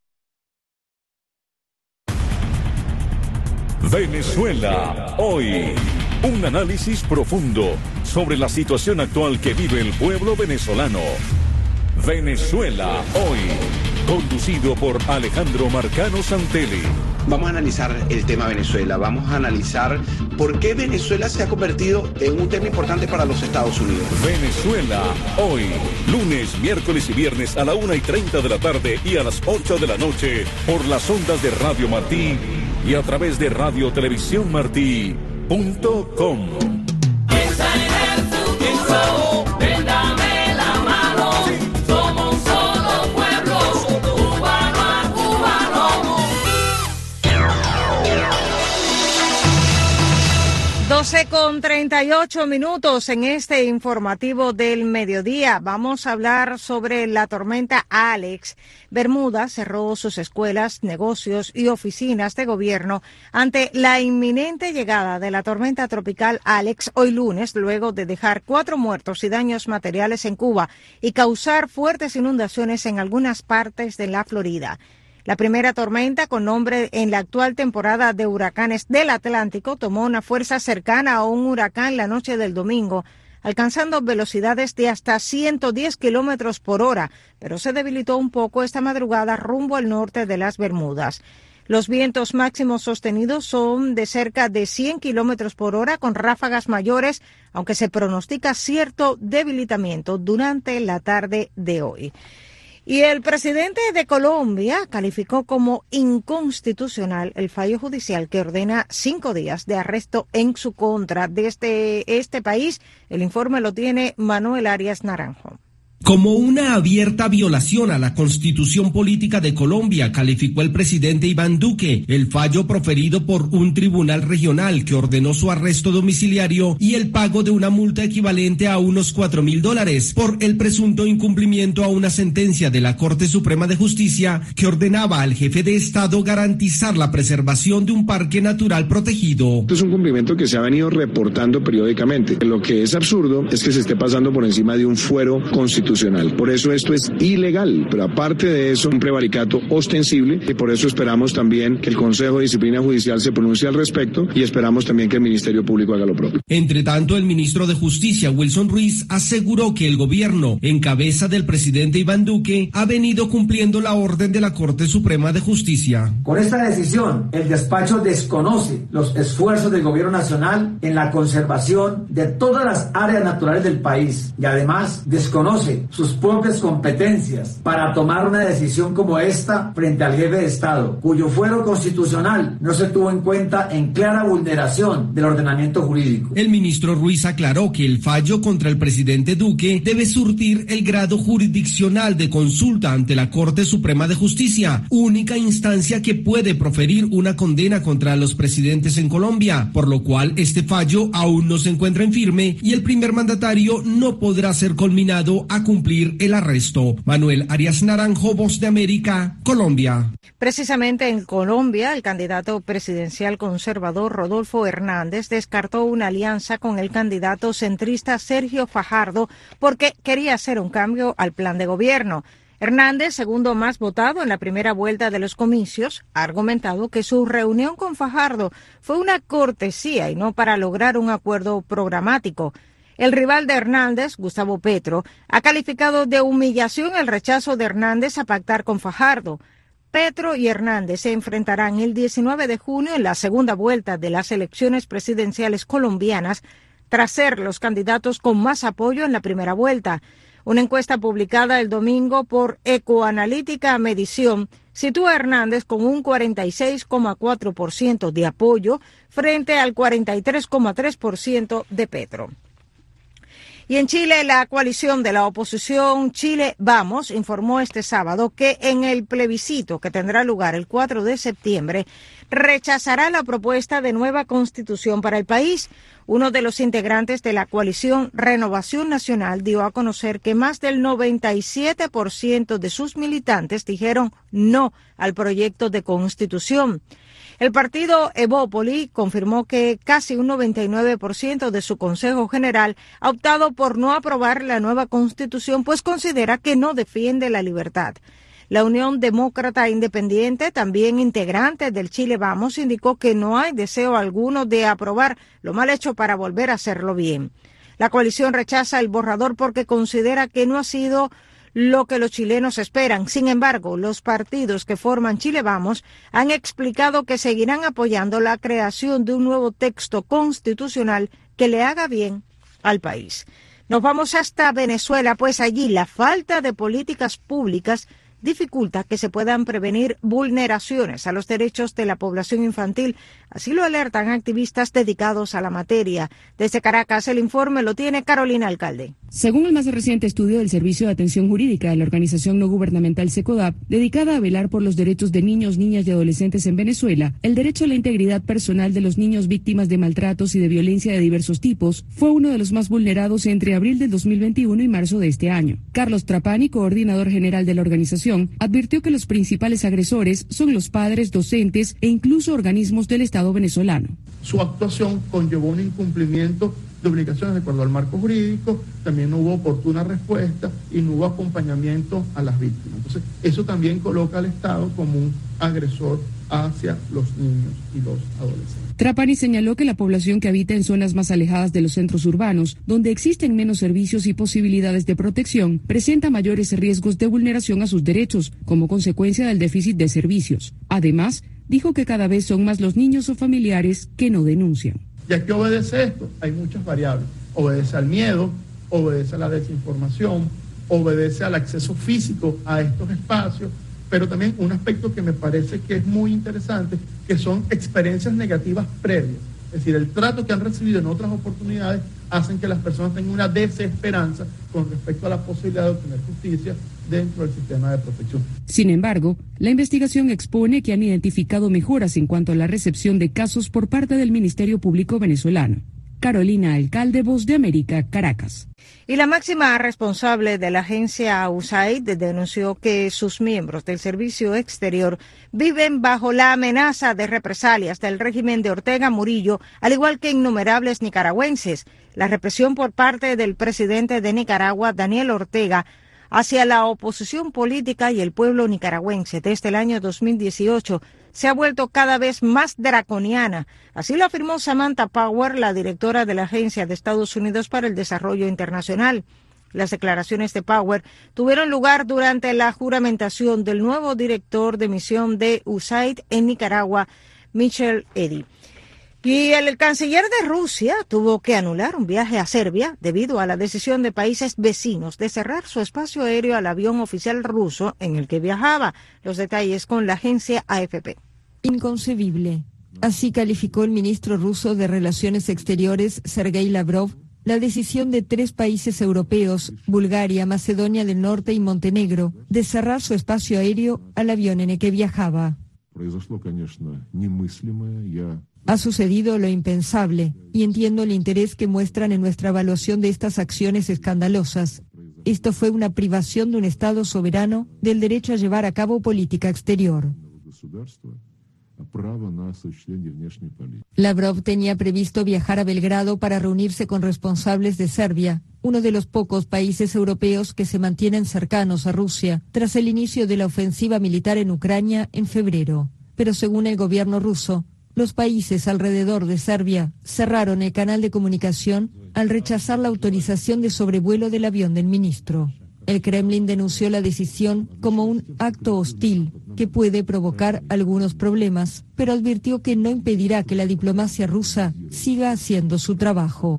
Venezuela hoy. Un análisis profundo sobre la situación actual que vive el pueblo venezolano. Venezuela hoy. Conducido por Alejandro Marcano Santelli. Vamos a analizar el tema Venezuela. Vamos a analizar por qué Venezuela se ha convertido en un tema importante para los Estados Unidos. Venezuela hoy. Lunes, miércoles y viernes a la 1:30 de la tarde y a las 8 de la noche por las ondas de Radio Martí y a través de radiotelevisiónmartí.com. Véndame la mano, somos un solo pueblo, cubano a cubano. 12:38 en este informativo del mediodía. Vamos a hablar sobre la tormenta Alex. Bermuda cerró sus escuelas, negocios y oficinas de gobierno ante la inminente llegada de la tormenta tropical Alex hoy lunes, luego de dejar 4 muertos y daños materiales en Cuba y causar fuertes inundaciones en algunas partes de la Florida. La primera tormenta, con nombre en la actual temporada de huracanes del Atlántico, tomó una fuerza cercana a un huracán la noche del domingo, alcanzando velocidades de hasta 110 kilómetros por hora, pero se debilitó un poco esta madrugada rumbo al norte de las Bermudas. Los vientos máximos sostenidos son de cerca de 100 kilómetros por hora, con ráfagas mayores, aunque se pronostica cierto debilitamiento durante la tarde de hoy. Y el presidente de Colombia calificó como inconstitucional el fallo judicial que ordena 5 días de arresto en su contra. Desde este país, el informe lo tiene Manuel Arias Naranjo. Como una abierta violación a la Constitución Política de Colombia, calificó el presidente Iván Duque el fallo proferido por un tribunal regional que ordenó su arresto domiciliario y el pago de una multa equivalente a unos $4.000 por el presunto incumplimiento a una sentencia de la Corte Suprema de Justicia que ordenaba al jefe de Estado garantizar la preservación de un parque natural protegido. Esto es un cumplimiento que se ha venido reportando periódicamente. Lo que es absurdo es que se esté pasando por encima de un fuero constitucional. Por eso esto es ilegal, pero aparte de eso, un prevaricato ostensible, y por eso esperamos también que el Consejo de Disciplina Judicial se pronuncie al respecto y esperamos también que el Ministerio Público haga lo propio. Entre tanto, el ministro de Justicia, Wilson Ruiz, aseguró que el gobierno, en cabeza del presidente Iván Duque, ha venido cumpliendo la orden de la Corte Suprema de Justicia. Con esta decisión, el despacho desconoce los esfuerzos del gobierno nacional en la conservación de todas las áreas naturales del país y además desconoce sus propias competencias para tomar una decisión como esta frente al jefe de Estado, cuyo fuero constitucional no se tuvo en cuenta en clara vulneración del ordenamiento jurídico. El ministro Ruiz aclaró que el fallo contra el presidente Duque debe surtir el grado jurisdiccional de consulta ante la Corte Suprema de Justicia, única instancia que puede proferir una condena contra los presidentes en Colombia, por lo cual este fallo aún no se encuentra en firme y el primer mandatario no podrá ser conminado a cumplir el arresto. Manuel Arias Naranjo, Voz de América, Colombia. Precisamente en Colombia, el candidato presidencial conservador Rodolfo Hernández descartó una alianza con el candidato centrista Sergio Fajardo porque quería hacer un cambio al plan de gobierno. Hernández, segundo más votado en la primera vuelta de los comicios, ha argumentado que su reunión con Fajardo fue una cortesía y no para lograr un acuerdo programático. El rival de Hernández, Gustavo Petro, ha calificado de humillación el rechazo de Hernández a pactar con Fajardo. Petro y Hernández se enfrentarán el 19 de junio en la segunda vuelta de las elecciones presidenciales colombianas, tras ser los candidatos con más apoyo en la primera vuelta. Una encuesta publicada el domingo por Ecoanalítica Medición sitúa a Hernández con un 46,4% de apoyo frente al 43,3% de Petro. Y en Chile, la coalición de la oposición Chile Vamos informó este sábado que en el plebiscito que tendrá lugar el 4 de septiembre rechazará la propuesta de nueva constitución para el país. Uno de los integrantes de la coalición Renovación Nacional dio a conocer que más del 97% de sus militantes dijeron no al proyecto de constitución. El partido Evópoli confirmó que casi un 99% de su Consejo General ha optado por no aprobar la nueva Constitución, pues considera que no defiende la libertad. La Unión Demócrata Independiente, también integrante del Chile Vamos, indicó que no hay deseo alguno de aprobar lo mal hecho para volver a hacerlo bien. La coalición rechaza el borrador porque considera que no ha sido lo que los chilenos esperan. Sin embargo, los partidos que forman Chile Vamos han explicado que seguirán apoyando la creación de un nuevo texto constitucional que le haga bien al país. Nos vamos hasta Venezuela, pues allí la falta de políticas públicas dificulta que se puedan prevenir vulneraciones a los derechos de la población infantil. Así lo alertan activistas dedicados a la materia. Desde Caracas, el informe lo tiene Carolina Alcalde. Según el más reciente estudio del Servicio de Atención Jurídica de la organización no gubernamental SECODAP, dedicada a velar por los derechos de niños, niñas y adolescentes en Venezuela, el derecho a la integridad personal de los niños víctimas de maltratos y de violencia de diversos tipos fue uno de los más vulnerados entre abril del 2021 y marzo de este año. Carlos Trapani, coordinador general de la organización, advirtió que los principales agresores son los padres, docentes e incluso organismos del Estado venezolano. Su actuación conllevó un incumplimiento de obligaciones de acuerdo al marco jurídico, también no hubo oportuna respuesta y no hubo acompañamiento a las víctimas. Entonces, eso también coloca al Estado como un agresor hacia los niños y los adolescentes. Trapani señaló que la población que habita en zonas más alejadas de los centros urbanos, donde existen menos servicios y posibilidades de protección, presenta mayores riesgos de vulneración a sus derechos como consecuencia del déficit de servicios. Además, dijo que cada vez son más los niños o familiares que no denuncian. ¿Y a qué obedece esto? Hay muchas variables. Obedece al miedo, obedece a la desinformación, obedece al acceso físico a estos espacios, pero también un aspecto que me parece que es muy interesante, que son experiencias negativas previas. Es decir, el trato que han recibido en otras oportunidades hacen que las personas tengan una desesperanza con respecto a la posibilidad de obtener justicia dentro del sistema de protección. Sin embargo, la investigación expone que han identificado mejoras en cuanto a la recepción de casos por parte del Ministerio Público venezolano. Carolina Alcalde, Voz de América, Caracas. Y la máxima responsable de la agencia USAID denunció que sus miembros del servicio exterior viven bajo la amenaza de represalias del régimen de Ortega Murillo, al igual que innumerables nicaragüenses. La represión por parte del presidente de Nicaragua, Daniel Ortega, hacia la oposición política y el pueblo nicaragüense desde el año 2018 se ha vuelto cada vez más draconiana. Así lo afirmó Samantha Power, la directora de la Agencia de Estados Unidos para el Desarrollo Internacional. Las declaraciones de Power tuvieron lugar durante la juramentación del nuevo director de misión de USAID en Nicaragua, Michel Eddy. Y el canciller de Rusia tuvo que anular un viaje a Serbia debido a la decisión de países vecinos de cerrar su espacio aéreo al avión oficial ruso en el que viajaba. Los detalles con la agencia AFP. Inconcebible. Así calificó el ministro ruso de Relaciones Exteriores, Sergei Lavrov, la decisión de 3 países europeos, Bulgaria, Macedonia del Norte y Montenegro, de cerrar su espacio aéreo al avión en el que viajaba. Ha sucedido lo impensable, y entiendo el interés que muestran en nuestra evaluación de estas acciones escandalosas. Esto fue una privación de un Estado soberano del derecho a llevar a cabo política exterior. Lavrov tenía previsto viajar a Belgrado para reunirse con responsables de Serbia, uno de los pocos países europeos que se mantienen cercanos a Rusia, tras el inicio de la ofensiva militar en Ucrania en febrero. Pero según el gobierno ruso, los países alrededor de Serbia cerraron el canal de comunicación al rechazar la autorización de sobrevuelo del avión del ministro. El Kremlin denunció la decisión como un acto hostil que puede provocar algunos problemas, pero advirtió que no impedirá que la diplomacia rusa siga haciendo su trabajo.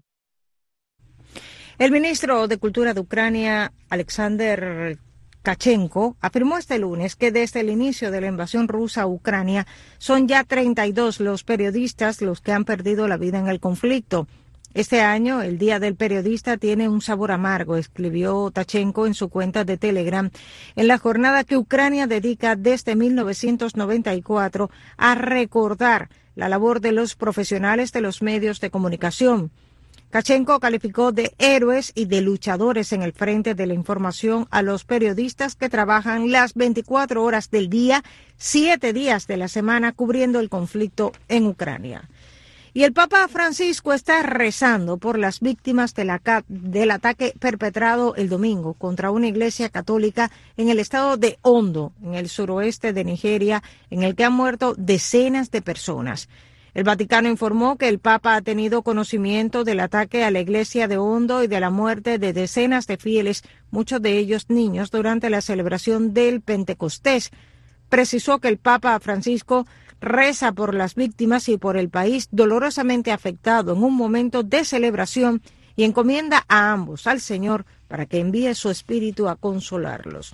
El ministro de Cultura de Ucrania, Alexander Tkachenko, afirmó este lunes que desde el inicio de la invasión rusa a Ucrania son ya 32 los periodistas los que han perdido la vida en el conflicto. Este año, el Día del Periodista tiene un sabor amargo, escribió Tkachenko en su cuenta de Telegram, en la jornada que Ucrania dedica desde 1994 a recordar la labor de los profesionales de los medios de comunicación. Tkachenko calificó de héroes y de luchadores en el frente de la información a los periodistas que trabajan las 24 horas del día, 7 días de la semana, cubriendo el conflicto en Ucrania. Y el Papa Francisco está rezando por las víctimas del ataque perpetrado el domingo contra una iglesia católica en el estado de Ondo, en el suroeste de Nigeria, en el que han muerto decenas de personas. El Vaticano informó que el Papa ha tenido conocimiento del ataque a la iglesia de Ondo y de la muerte de decenas de fieles, muchos de ellos niños, durante la celebración del Pentecostés. Precisó que el Papa Francisco reza por las víctimas y por el país dolorosamente afectado en un momento de celebración y encomienda a ambos al Señor para que envíe su espíritu a consolarlos.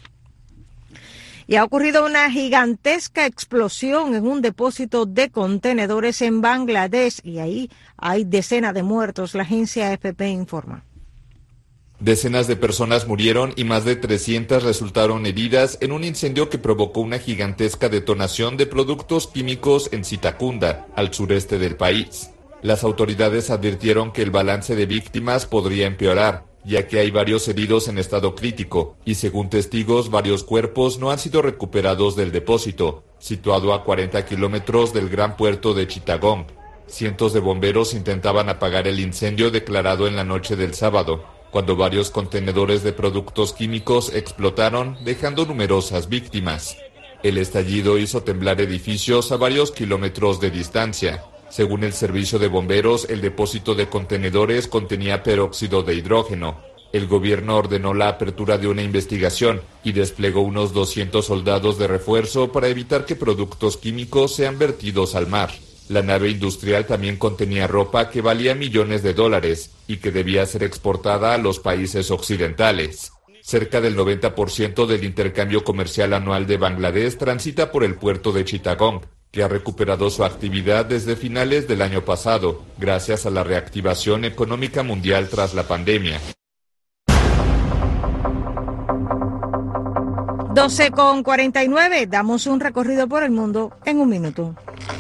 Y ha ocurrido una gigantesca explosión en un depósito de contenedores en Bangladesh y ahí hay decenas de muertos, la agencia AFP informa. Decenas de personas murieron y más de 300 resultaron heridas en un incendio que provocó una gigantesca detonación de productos químicos en Sitacunda, al sureste del país. Las autoridades advirtieron que el balance de víctimas podría empeorar, ya que hay varios heridos en estado crítico, y según testigos, varios cuerpos no han sido recuperados del depósito, situado a 40 kilómetros del gran puerto de Chittagong. Cientos de bomberos intentaban apagar el incendio declarado en la noche del sábado, cuando varios contenedores de productos químicos explotaron, dejando numerosas víctimas. El estallido hizo temblar edificios a varios kilómetros de distancia. Según el servicio de bomberos, el depósito de contenedores contenía peróxido de hidrógeno. El gobierno ordenó la apertura de una investigación y desplegó unos 200 soldados de refuerzo para evitar que productos químicos sean vertidos al mar. La nave industrial también contenía ropa que valía millones de dólares y que debía ser exportada a los países occidentales. Cerca del 90% del intercambio comercial anual de Bangladesh transita por el puerto de Chittagong, que ha recuperado su actividad desde finales del año pasado, gracias a la reactivación económica mundial tras la pandemia. 12:49, damos un recorrido por el mundo en un minuto.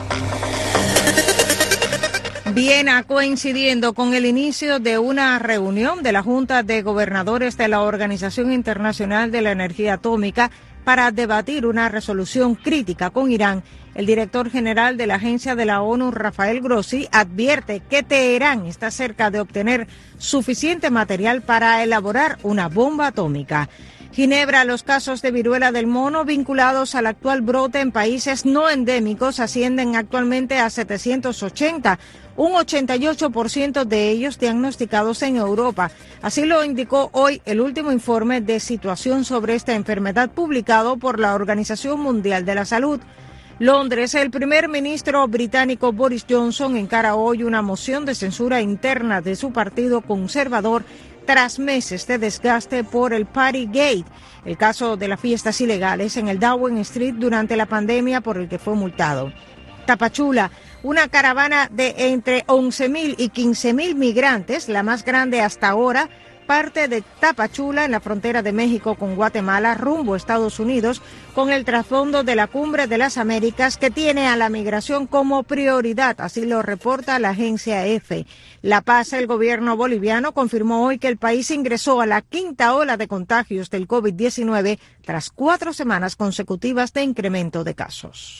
Viena coincidiendo con el inicio de una reunión de la Junta de Gobernadores de la Organización Internacional de la Energía Atómica para debatir una resolución crítica con Irán. El director general de la agencia de la ONU, Rafael Grossi, advierte que Teherán está cerca de obtener suficiente material para elaborar una bomba atómica. Ginebra, los casos de viruela del mono vinculados al actual brote en países no endémicos ascienden actualmente a 780, un 88% de ellos diagnosticados en Europa. Así lo indicó hoy el último informe de situación sobre esta enfermedad publicado por la Organización Mundial de la Salud. Londres, el primer ministro británico Boris Johnson encara hoy una moción de censura interna de su partido conservador tras meses de desgaste por el Partygate, el caso de las fiestas ilegales en el Downing Street durante la pandemia por el que fue multado. Tapachula, una caravana de entre 11.000 y 15.000 migrantes, la más grande hasta ahora, parte de Tapachula en la frontera de México con Guatemala rumbo a Estados Unidos con el trasfondo de la Cumbre de las Américas que tiene a la migración como prioridad, así lo reporta la agencia EFE. La Paz, el gobierno boliviano, confirmó hoy que el país ingresó a la quinta ola de contagios del COVID-19 tras 4 semanas consecutivas de incremento de casos.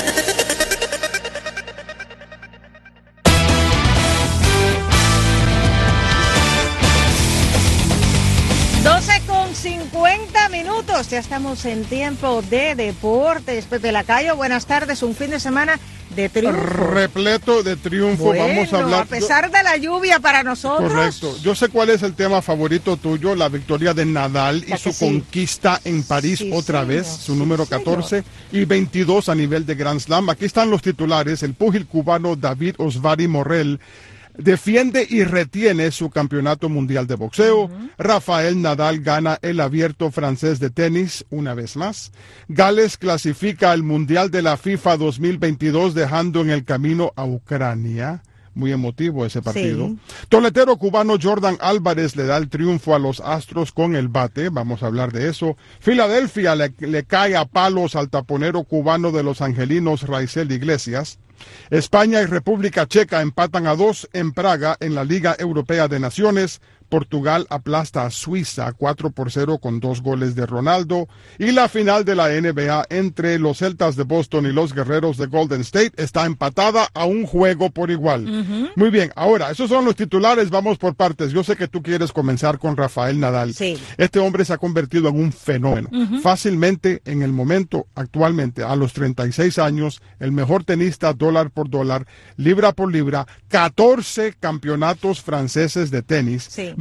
Con 50 minutos, ya estamos en tiempo de deportes. Pepe Lacayo, buenas tardes, un fin de semana de triunfo. Repleto de triunfo, bueno, vamos a hablar. A pesar de la lluvia para nosotros. Correcto, yo sé cuál es el tema favorito tuyo, la victoria de Nadal y su conquista en París otra vez, su número 14 y 22 a nivel de Grand Slam. Aquí están los titulares, el púgil cubano David Osvari Morrell defiende y retiene su campeonato mundial de boxeo. Rafael Nadal gana el abierto francés de tenis una vez más. Gales clasifica al mundial de la FIFA 2022 dejando en el camino a Ucrania. Muy emotivo ese partido. Sí. Toletero cubano Jordan Álvarez le da el triunfo a los Astros con el bate. Vamos a hablar de eso. Filadelfia le cae a palos al taponero cubano de los Angelinos Raizel Iglesias. España y República Checa empatan a 2 en Praga en la Liga Europea de Naciones. Portugal aplasta a Suiza 4-0 con 2 goles de Ronaldo. Y la final de la NBA entre los Celtas de Boston y los Guerreros de Golden State está empatada a un juego por igual. Muy bien, ahora, esos son los titulares, vamos por partes. Yo sé que tú quieres comenzar con Rafael Nadal. Sí. Este hombre se ha convertido en un fenómeno. Fácilmente, en el momento, actualmente, a los 36 años, el mejor tenista dólar por dólar, libra por libra, 14 campeonatos franceses de tenis. Sí.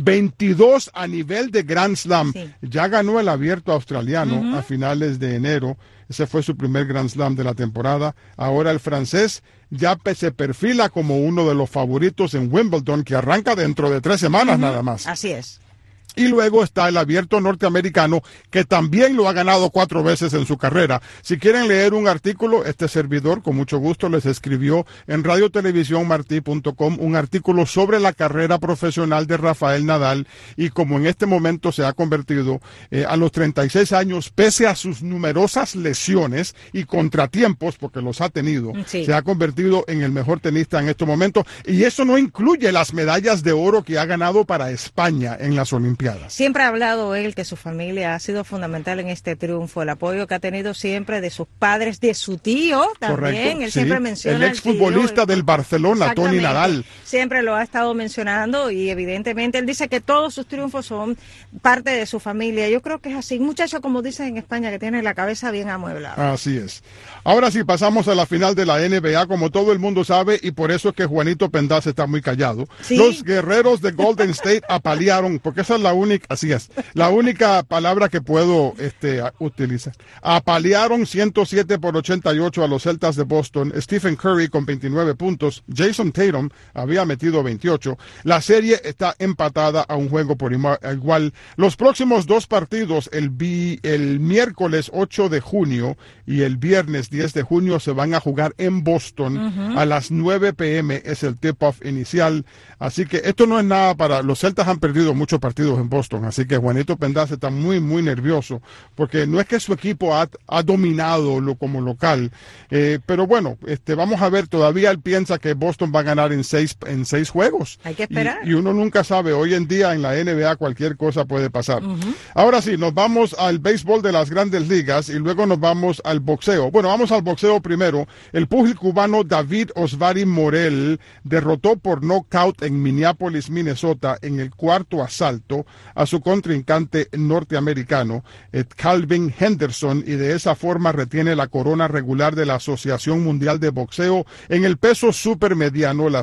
22 a nivel de Grand Slam. Sí. Ya ganó el abierto australiano a finales de enero. Ese fue su primer Grand Slam de la temporada. Ahora el francés ya se perfila como uno de los favoritos en Wimbledon, que arranca dentro de 3 semanas nada más. Así es. Y luego está el abierto norteamericano, que también lo ha ganado 4 veces en su carrera. Si quieren leer un artículo, este servidor con mucho gusto les escribió en radiotelevisiónmartí.com un artículo sobre la carrera profesional de Rafael Nadal y como en este momento se ha convertido a los 36 años, pese a sus numerosas lesiones y contratiempos, porque los ha tenido, se ha convertido en el mejor tenista en este momento. Y eso no incluye las medallas de oro que ha ganado para España en las Olimpiadas. Siempre ha hablado él que su familia ha sido fundamental en este triunfo, el apoyo que ha tenido siempre de sus padres, de su tío también. Correcto, él siempre menciona el exfutbolista del Barcelona, Toni Nadal. Siempre lo ha estado mencionando y evidentemente él dice que todos sus triunfos son parte de su familia. Yo creo que es así, un muchacho como dicen en España que tiene la cabeza bien amueblada. Así es. Ahora sí, pasamos a la final de la NBA, como todo el mundo sabe, y por eso es que Juanito Pendaz está muy callado. ¿Sí? Los Guerreros de Golden State apalearon, porque esa es la la única, así es, la única palabra que puedo utilizar. Apalearon 107-88 a los Celtas de Boston. Stephen Curry con 29 puntos. Jason Tatum había metido 28. La serie está empatada a un juego por igual. Los próximos dos partidos, el miércoles 8 de junio y el viernes 10 de junio, se van a jugar en Boston a las 9 p.m. es el tip-off inicial. Así que esto no es nada para... Los Celtas han perdido muchos partidos en Boston, así que Juanito Pendace está muy, muy nervioso, porque no es que su equipo ha dominado como local, pero bueno, vamos a ver, todavía él piensa que Boston va a ganar en seis juegos. Hay que esperar. Y uno nunca sabe, hoy en día en la NBA cualquier cosa puede pasar. Ahora sí, nos vamos al béisbol de las Grandes Ligas y luego nos vamos al boxeo. Bueno, vamos al boxeo primero. El púgil cubano David Osvari Morel derrotó por nocaut en Minneapolis, Minnesota, en el cuarto asalto a su contrincante norteamericano, Calvin Henderson, y de esa forma retiene la corona regular de la Asociación Mundial de Boxeo en el peso supermediano, las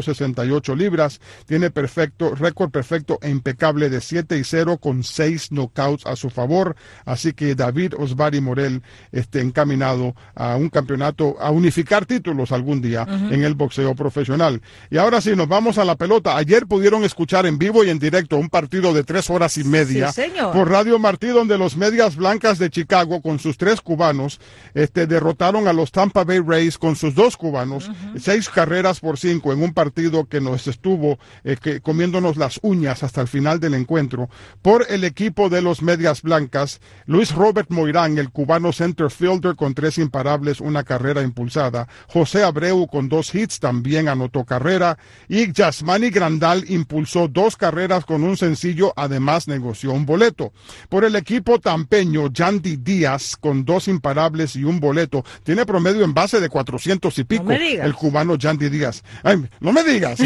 168 libras. Tiene récord perfecto e impecable de 7-0 con 6 knockouts a su favor. Así que David Osvari Morel encaminado a un campeonato, a unificar títulos algún día en el boxeo profesional. Y ahora sí, nos vamos a la pelota. Ayer pudieron escuchar en vivo y en directo un partido de 3 horas y media por Radio Martí, donde los Medias Blancas de Chicago, con sus 3 cubanos, derrotaron a los Tampa Bay Rays con sus 2 cubanos, 6 carreras por 5 en un partido que nos estuvo comiéndonos las uñas hasta el final del encuentro. Por el equipo de los Medias Blancas, Luis Robert Moirán, el cubano center fielder, con 3 imparables, 1 carrera impulsada. José Abreu con 2 hits, también anotó carrera. Y Yasmani Grandal impulsó 2 carreras con un sencillo, además negoció un boleto. Por el equipo tampeño, Yandy Díaz con 2 imparables y 1 boleto. Tiene promedio en base de 400 y pico. No me digas. El cubano Yandy Díaz. Ay, no me digas.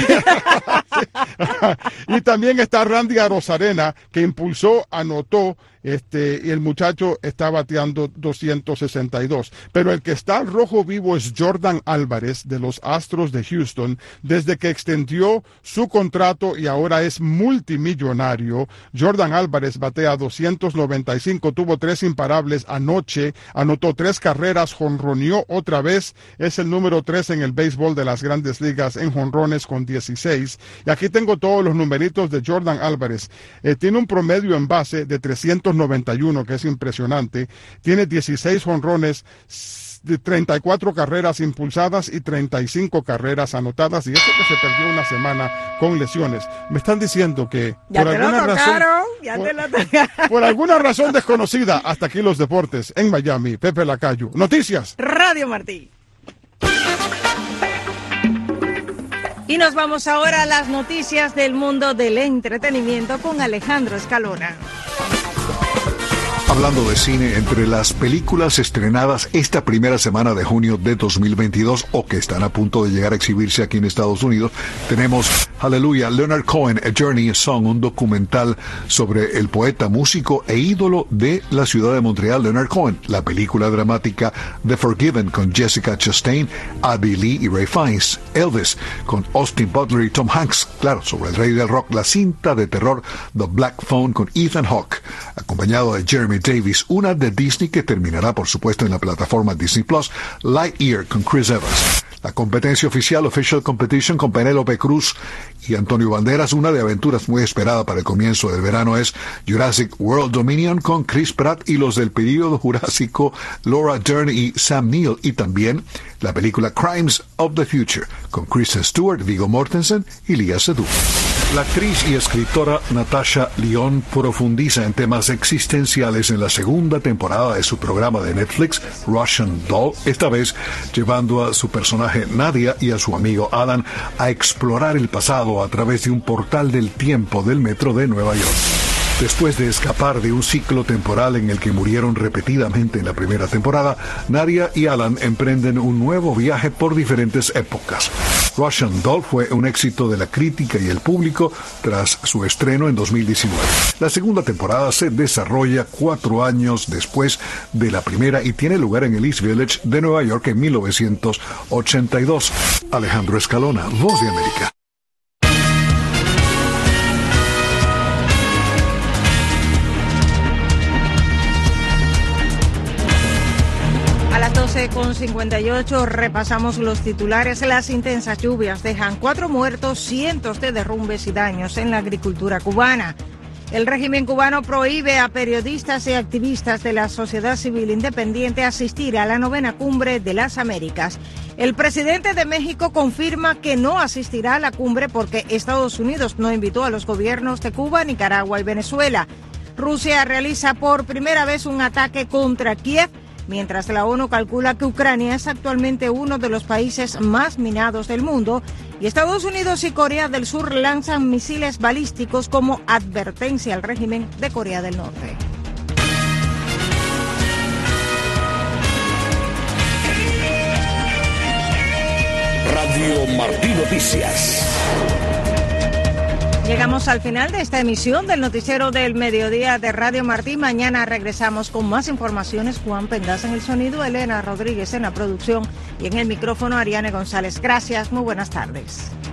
Y también está Randy Arozarena, que impulsó, anotó, y el muchacho está bateando 262. Pero el que está rojo vivo es Jordan Álvarez, de los Astros de Houston, desde que extendió su contrato y ahora es multimillonario. Jordan Álvarez batea 295, tuvo 3 imparables anoche, anotó 3 carreras, jonroneó otra vez, es el número 3 en el béisbol de las Grandes Ligas en jonrones con 16. Y aquí tengo todos los numeritos de Jordan Álvarez. Tiene un promedio en base de 391, que es impresionante. Tiene 16 jonrones, de 34 carreras impulsadas y 35 carreras anotadas, y eso que se perdió una semana con lesiones. Me están diciendo que por alguna razón desconocida, hasta aquí los deportes en Miami. Pepe Lacayo, Noticias Radio Martí. Y nos vamos ahora a las noticias del mundo del entretenimiento con Alejandro Escalona. Hablando de cine, entre las películas estrenadas esta primera semana de junio de 2022 o que están a punto de llegar a exhibirse aquí en Estados Unidos, tenemos Hallelujah, Leonard Cohen, A Journey, a Song, un documental sobre el poeta, músico e ídolo de la ciudad de Montreal, Leonard Cohen. La película dramática The Forgiven con Jessica Chastain, Abby Lee y Ray Fiennes. Elvis con Austin Butler y Tom Hanks. Claro, sobre el rey del rock, la cinta de terror The Black Phone con Ethan Hawke, acompañado de Jeremy Davis, una de Disney que terminará por supuesto en la plataforma Disney Plus, Lightyear con Chris Evans. La competencia oficial, Official Competition, con Penélope Cruz y Antonio Banderas, una de aventuras muy esperada para el comienzo del verano, es Jurassic World Dominion con Chris Pratt y los del período jurásico Laura Dern y Sam Neill, y también la película Crimes of the Future con Kristen Stewart, Viggo Mortensen y Lea Seydoux. La actriz y escritora Natasha Lyonne profundiza en temas existenciales en la segunda temporada de su programa de Netflix, Russian Doll, esta vez llevando a su personaje Nadia y a su amigo Alan a explorar el pasado a través de un portal del tiempo del metro de Nueva York. Después de escapar de un ciclo temporal en el que murieron repetidamente en la primera temporada, Nadia y Alan emprenden un nuevo viaje por diferentes épocas. Russian Doll fue un éxito de la crítica y el público tras su estreno en 2019. La segunda temporada se desarrolla 4 años después de la primera y tiene lugar en el East Village de Nueva York en 1982. Alejandro Escalona, Voz de América. 12:58, repasamos los titulares. Las intensas lluvias dejan 4 muertos, cientos de derrumbes y daños en la agricultura cubana. El régimen cubano prohíbe a periodistas y activistas de la sociedad civil independiente asistir a la 9ª Cumbre de las Américas. El presidente de México confirma que no asistirá a la cumbre porque Estados Unidos no invitó a los gobiernos de Cuba, Nicaragua y Venezuela. Rusia realiza por primera vez un ataque contra Kiev, mientras la ONU calcula que Ucrania es actualmente uno de los países más minados del mundo, y Estados Unidos y Corea del Sur lanzan misiles balísticos como advertencia al régimen de Corea del Norte. Radio Martí Noticias. Llegamos al final de esta emisión del Noticiero del Mediodía de Radio Martí. Mañana regresamos con más informaciones. Juan Pendas en el sonido, Elena Rodríguez en la producción y en el micrófono Ariane González. Gracias, muy buenas tardes.